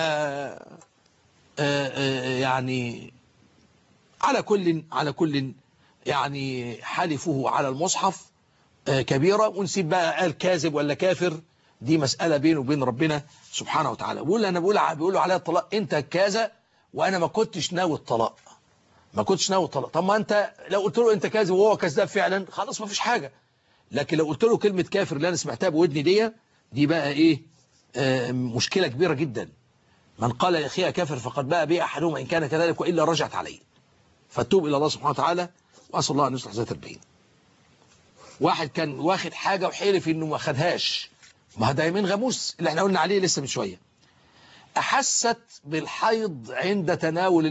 [SPEAKER 2] يعني على كل يعني حلفه على المصحف كبيرة، ونسيب بقى قال كاذب ولا كافر، دي مسألة بينه وبين ربنا سبحانه وتعالى. بيقول له عليا الطلاق أنت كذا وأنا ما كنتش ناوي الطلاق، طب ما أنت لو قلت له أنت كاذب وهو كذاب فعلا خلاص ما فيش حاجة. لكن لو قلت له كلمة كافر اللي أنا سمعتها بودني دي بقى إيه؟ مشكلة كبيرة جدا. من قال لأخيه كافر فقد باء به أحدهما إن كان كذلك وإلا رجعت عليه. فتوب إلى الله سبحانه وتعالى وأسأل الله أن يصلح ذات البين. واحد كان واخد حاجة وحلف إنه ما خدهاش، ما ده يمين غموس اللي احنا قلنا عليه لسه من شوية. أحست بالحيض عند تناول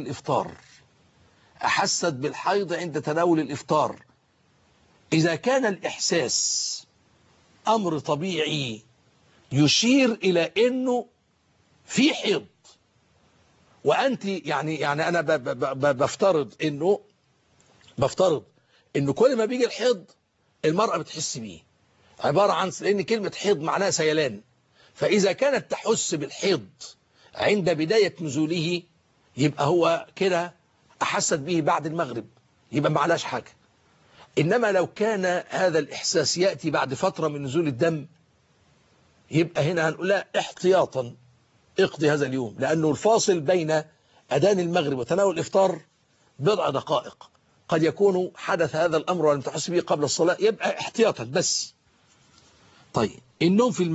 [SPEAKER 2] الإفطار. إذا كان الإحساس أمر طبيعي يشير إلى إنه في حيض، وأنت يعني أنا بفترض إنه كل ما بيجي الحيض المرأة بتحس بيه، عبارة عن لأن كلمة حيض معناها سيلان. فإذا كانت تحس بالحيض عند بداية نزوله يبقى هو كده أحست به بعد المغرب، يبقى ما علاش حاجة. إنما لو كان هذا الإحساس يأتي بعد فترة من نزول الدم يبقى هنا هنقول لا احتياطا اقضي هذا اليوم، لأنه الفاصل بين أذان المغرب وتناول الإفطار بضع دقائق، قد يكون حدث هذا الأمر ولم تحس به قبل الصلاة، يبقى احتياطا بس. طيب النوم في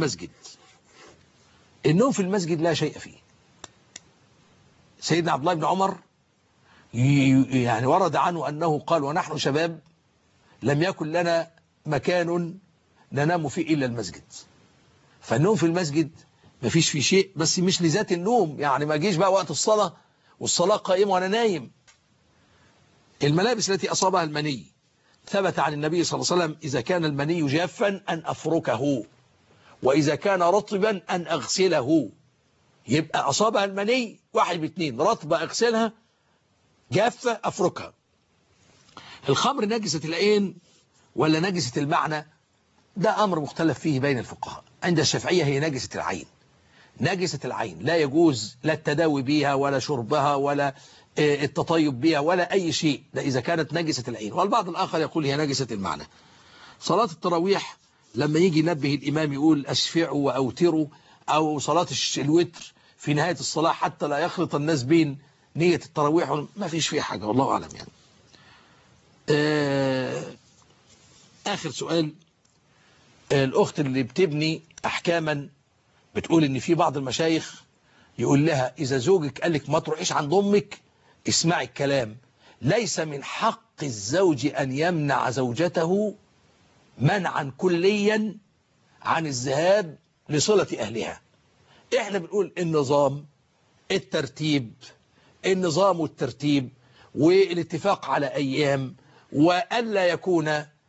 [SPEAKER 2] المسجد لا شيء فيه. سيدنا عبد الله بن عمر يعني ورد عنه أنه قال ونحن شباب لم يكن لنا مكان ننام فيه إلا المسجد. فالنوم في المسجد ما فيش فيه شيء، بس مش لذات النوم، يعني ما جيش بقى وقت الصلاة والصلاة قائمة وأنا نايم. الملابس التي أصابها المني ثبت عن النبي صلى الله عليه وسلم إذا كان المني جافا أن أفركه، وإذا كان رطبا أن أغسله. يبقى أصابها المني واحد باثنين، رطبة أغسلها، جافة أفركها. الخمر نجسة العين ولا نجسة المعنى؟ ده أمر مختلف فيه بين الفقهاء. عند الشافعية هي نجسة العين، نجسة العين لا يجوز لا التداوي بها ولا شربها ولا التطيب بها ولا أي شيء، ده إذا كانت نجسة العين. والبعض الآخر يقول هي نجسة المعنى. صلاة التراويح لما يجي ينبه الإمام يقول أشفعوا وأوتروا، أو صلاة الوتر في نهاية الصلاة حتى لا يخلط الناس بين نية التراويح، ما فيش فيه حاجة والله أعلم يعني. آخر سؤال، الأخت اللي بتبني أحكاما بتقول إن في بعض المشايخ يقول لها إذا زوجك قال لك ما تروحيش عند أمك اسمعي الكلام، ليس من حق الزوج أن يمنع زوجته منعا كليا عن الذهاب لصلة أهلها. إحنا بنقول النظام، الترتيب، النظام والترتيب والاتفاق على أيام، وألا يكون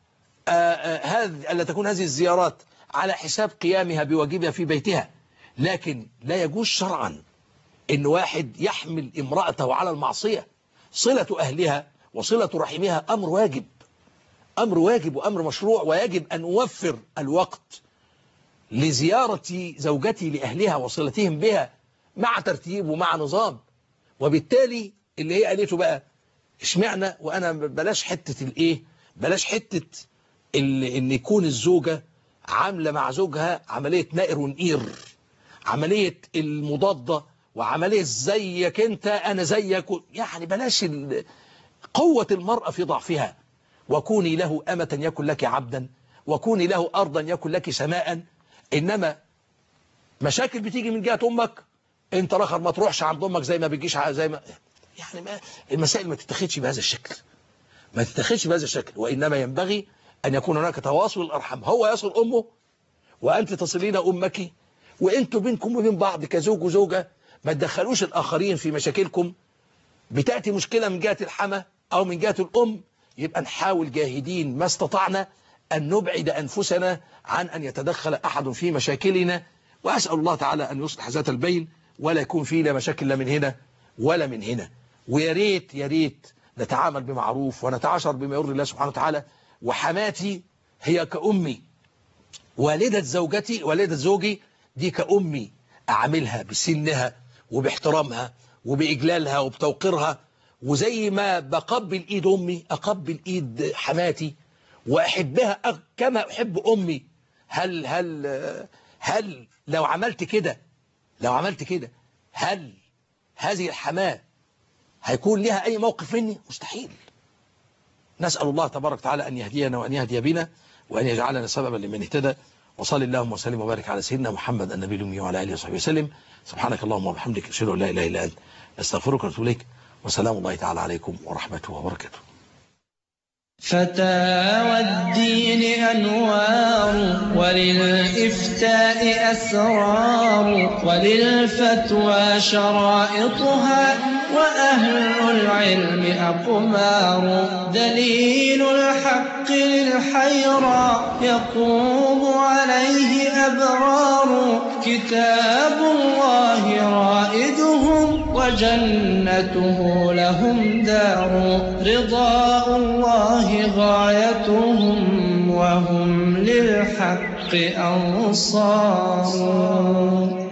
[SPEAKER 2] ألا تكون هذه الزيارات على حساب قيامها بواجبها في بيتها. لكن لا يجوز شرعا إن واحد يحمل امرأته على المعصية. صلة أهلها وصلة رحمها أمر واجب، أمر واجب وأمر مشروع، ويجب أن نوفر الوقت لزيارة زوجتي لأهلها وصلتهم بها مع ترتيب ومع نظام. وبالتالي اللي هي قالته بقى اشمعنا، وأنا بلاش حتة الإيه، بلاش حتة إن يكون الزوجة عاملة مع زوجها عملية نائر ونقير، عملية المضادة، وعملية زيك أنت أنا زيك، يعني بلاش قوة المرأة في ضعفها. وكوني له أمة يكن لك عبدا، وكوني له أرضا يكن لك سماء. إنما مشاكل بتيجي من جهة أمك، أنت رخر ما تروحش عند أمك زي ما بيجيش زي ما يعني ما المسائل ما تتخذش بهذا الشكل، ما تتخذش بهذا الشكل. وإنما ينبغي أن يكون هناك تواصل الأرحام، هو يصل أمه وأنت تصلين أمك، وأنتوا بينكم وبين بعض كزوج وزوجة ما تدخلوش الآخرين في مشاكلكم. بتأتي مشكلة من جهة الحمى أو من جهة الأم، يبقى نحاول جاهدين ما استطعنا أن نبعد أنفسنا عن أن يتدخل أحد في مشاكلنا. وأسأل الله تعالى أن يصلح ذات البين، ولا يكون فيه لا مشاكل لا من هنا ولا من هنا. ويا ريت يا ريت نتعامل بمعروف ونتعاشر بما يرضي الله سبحانه وتعالى. وحماتي هي كأمي، والدة زوجتي والدة زوجي دي كأمي، أعملها بسنها وباحترامها وبإجلالها وبتوقيرها. وزي ما بقبل إيد أمي أقبل إيد حماتي وأحبها كما أحب أمي. هل لو عملت كده هل هذه الحماة هيكون لها أي موقف مني؟ مستحيل. نسأل الله تبارك وتعالى أن يهدينا وأن يهدي بنا وأن يجعلنا سببا لمن اهتدى. وصل اللهم وسلم وبارك على سيدنا محمد النبي الأمي وعلى آله وصحبه وسلم. سبحانك اللهم وبحمدك أشهد أن لا إله إلا أنت أستغفرك وأتوب إليك. وسلام الله تعالى عليكم ورحمته وبركاته.
[SPEAKER 3] فتاوى الدين أنوار، وللإفتاء أسرار، وللفتوى شرائطها، وأهل العلم أقمار. دليل الحق للحيرى يقوم عليه أبرار. كتاب الله رائدهم، وجنته لهم دار. رضاء الله غايتهم، وهم للحق أنصار.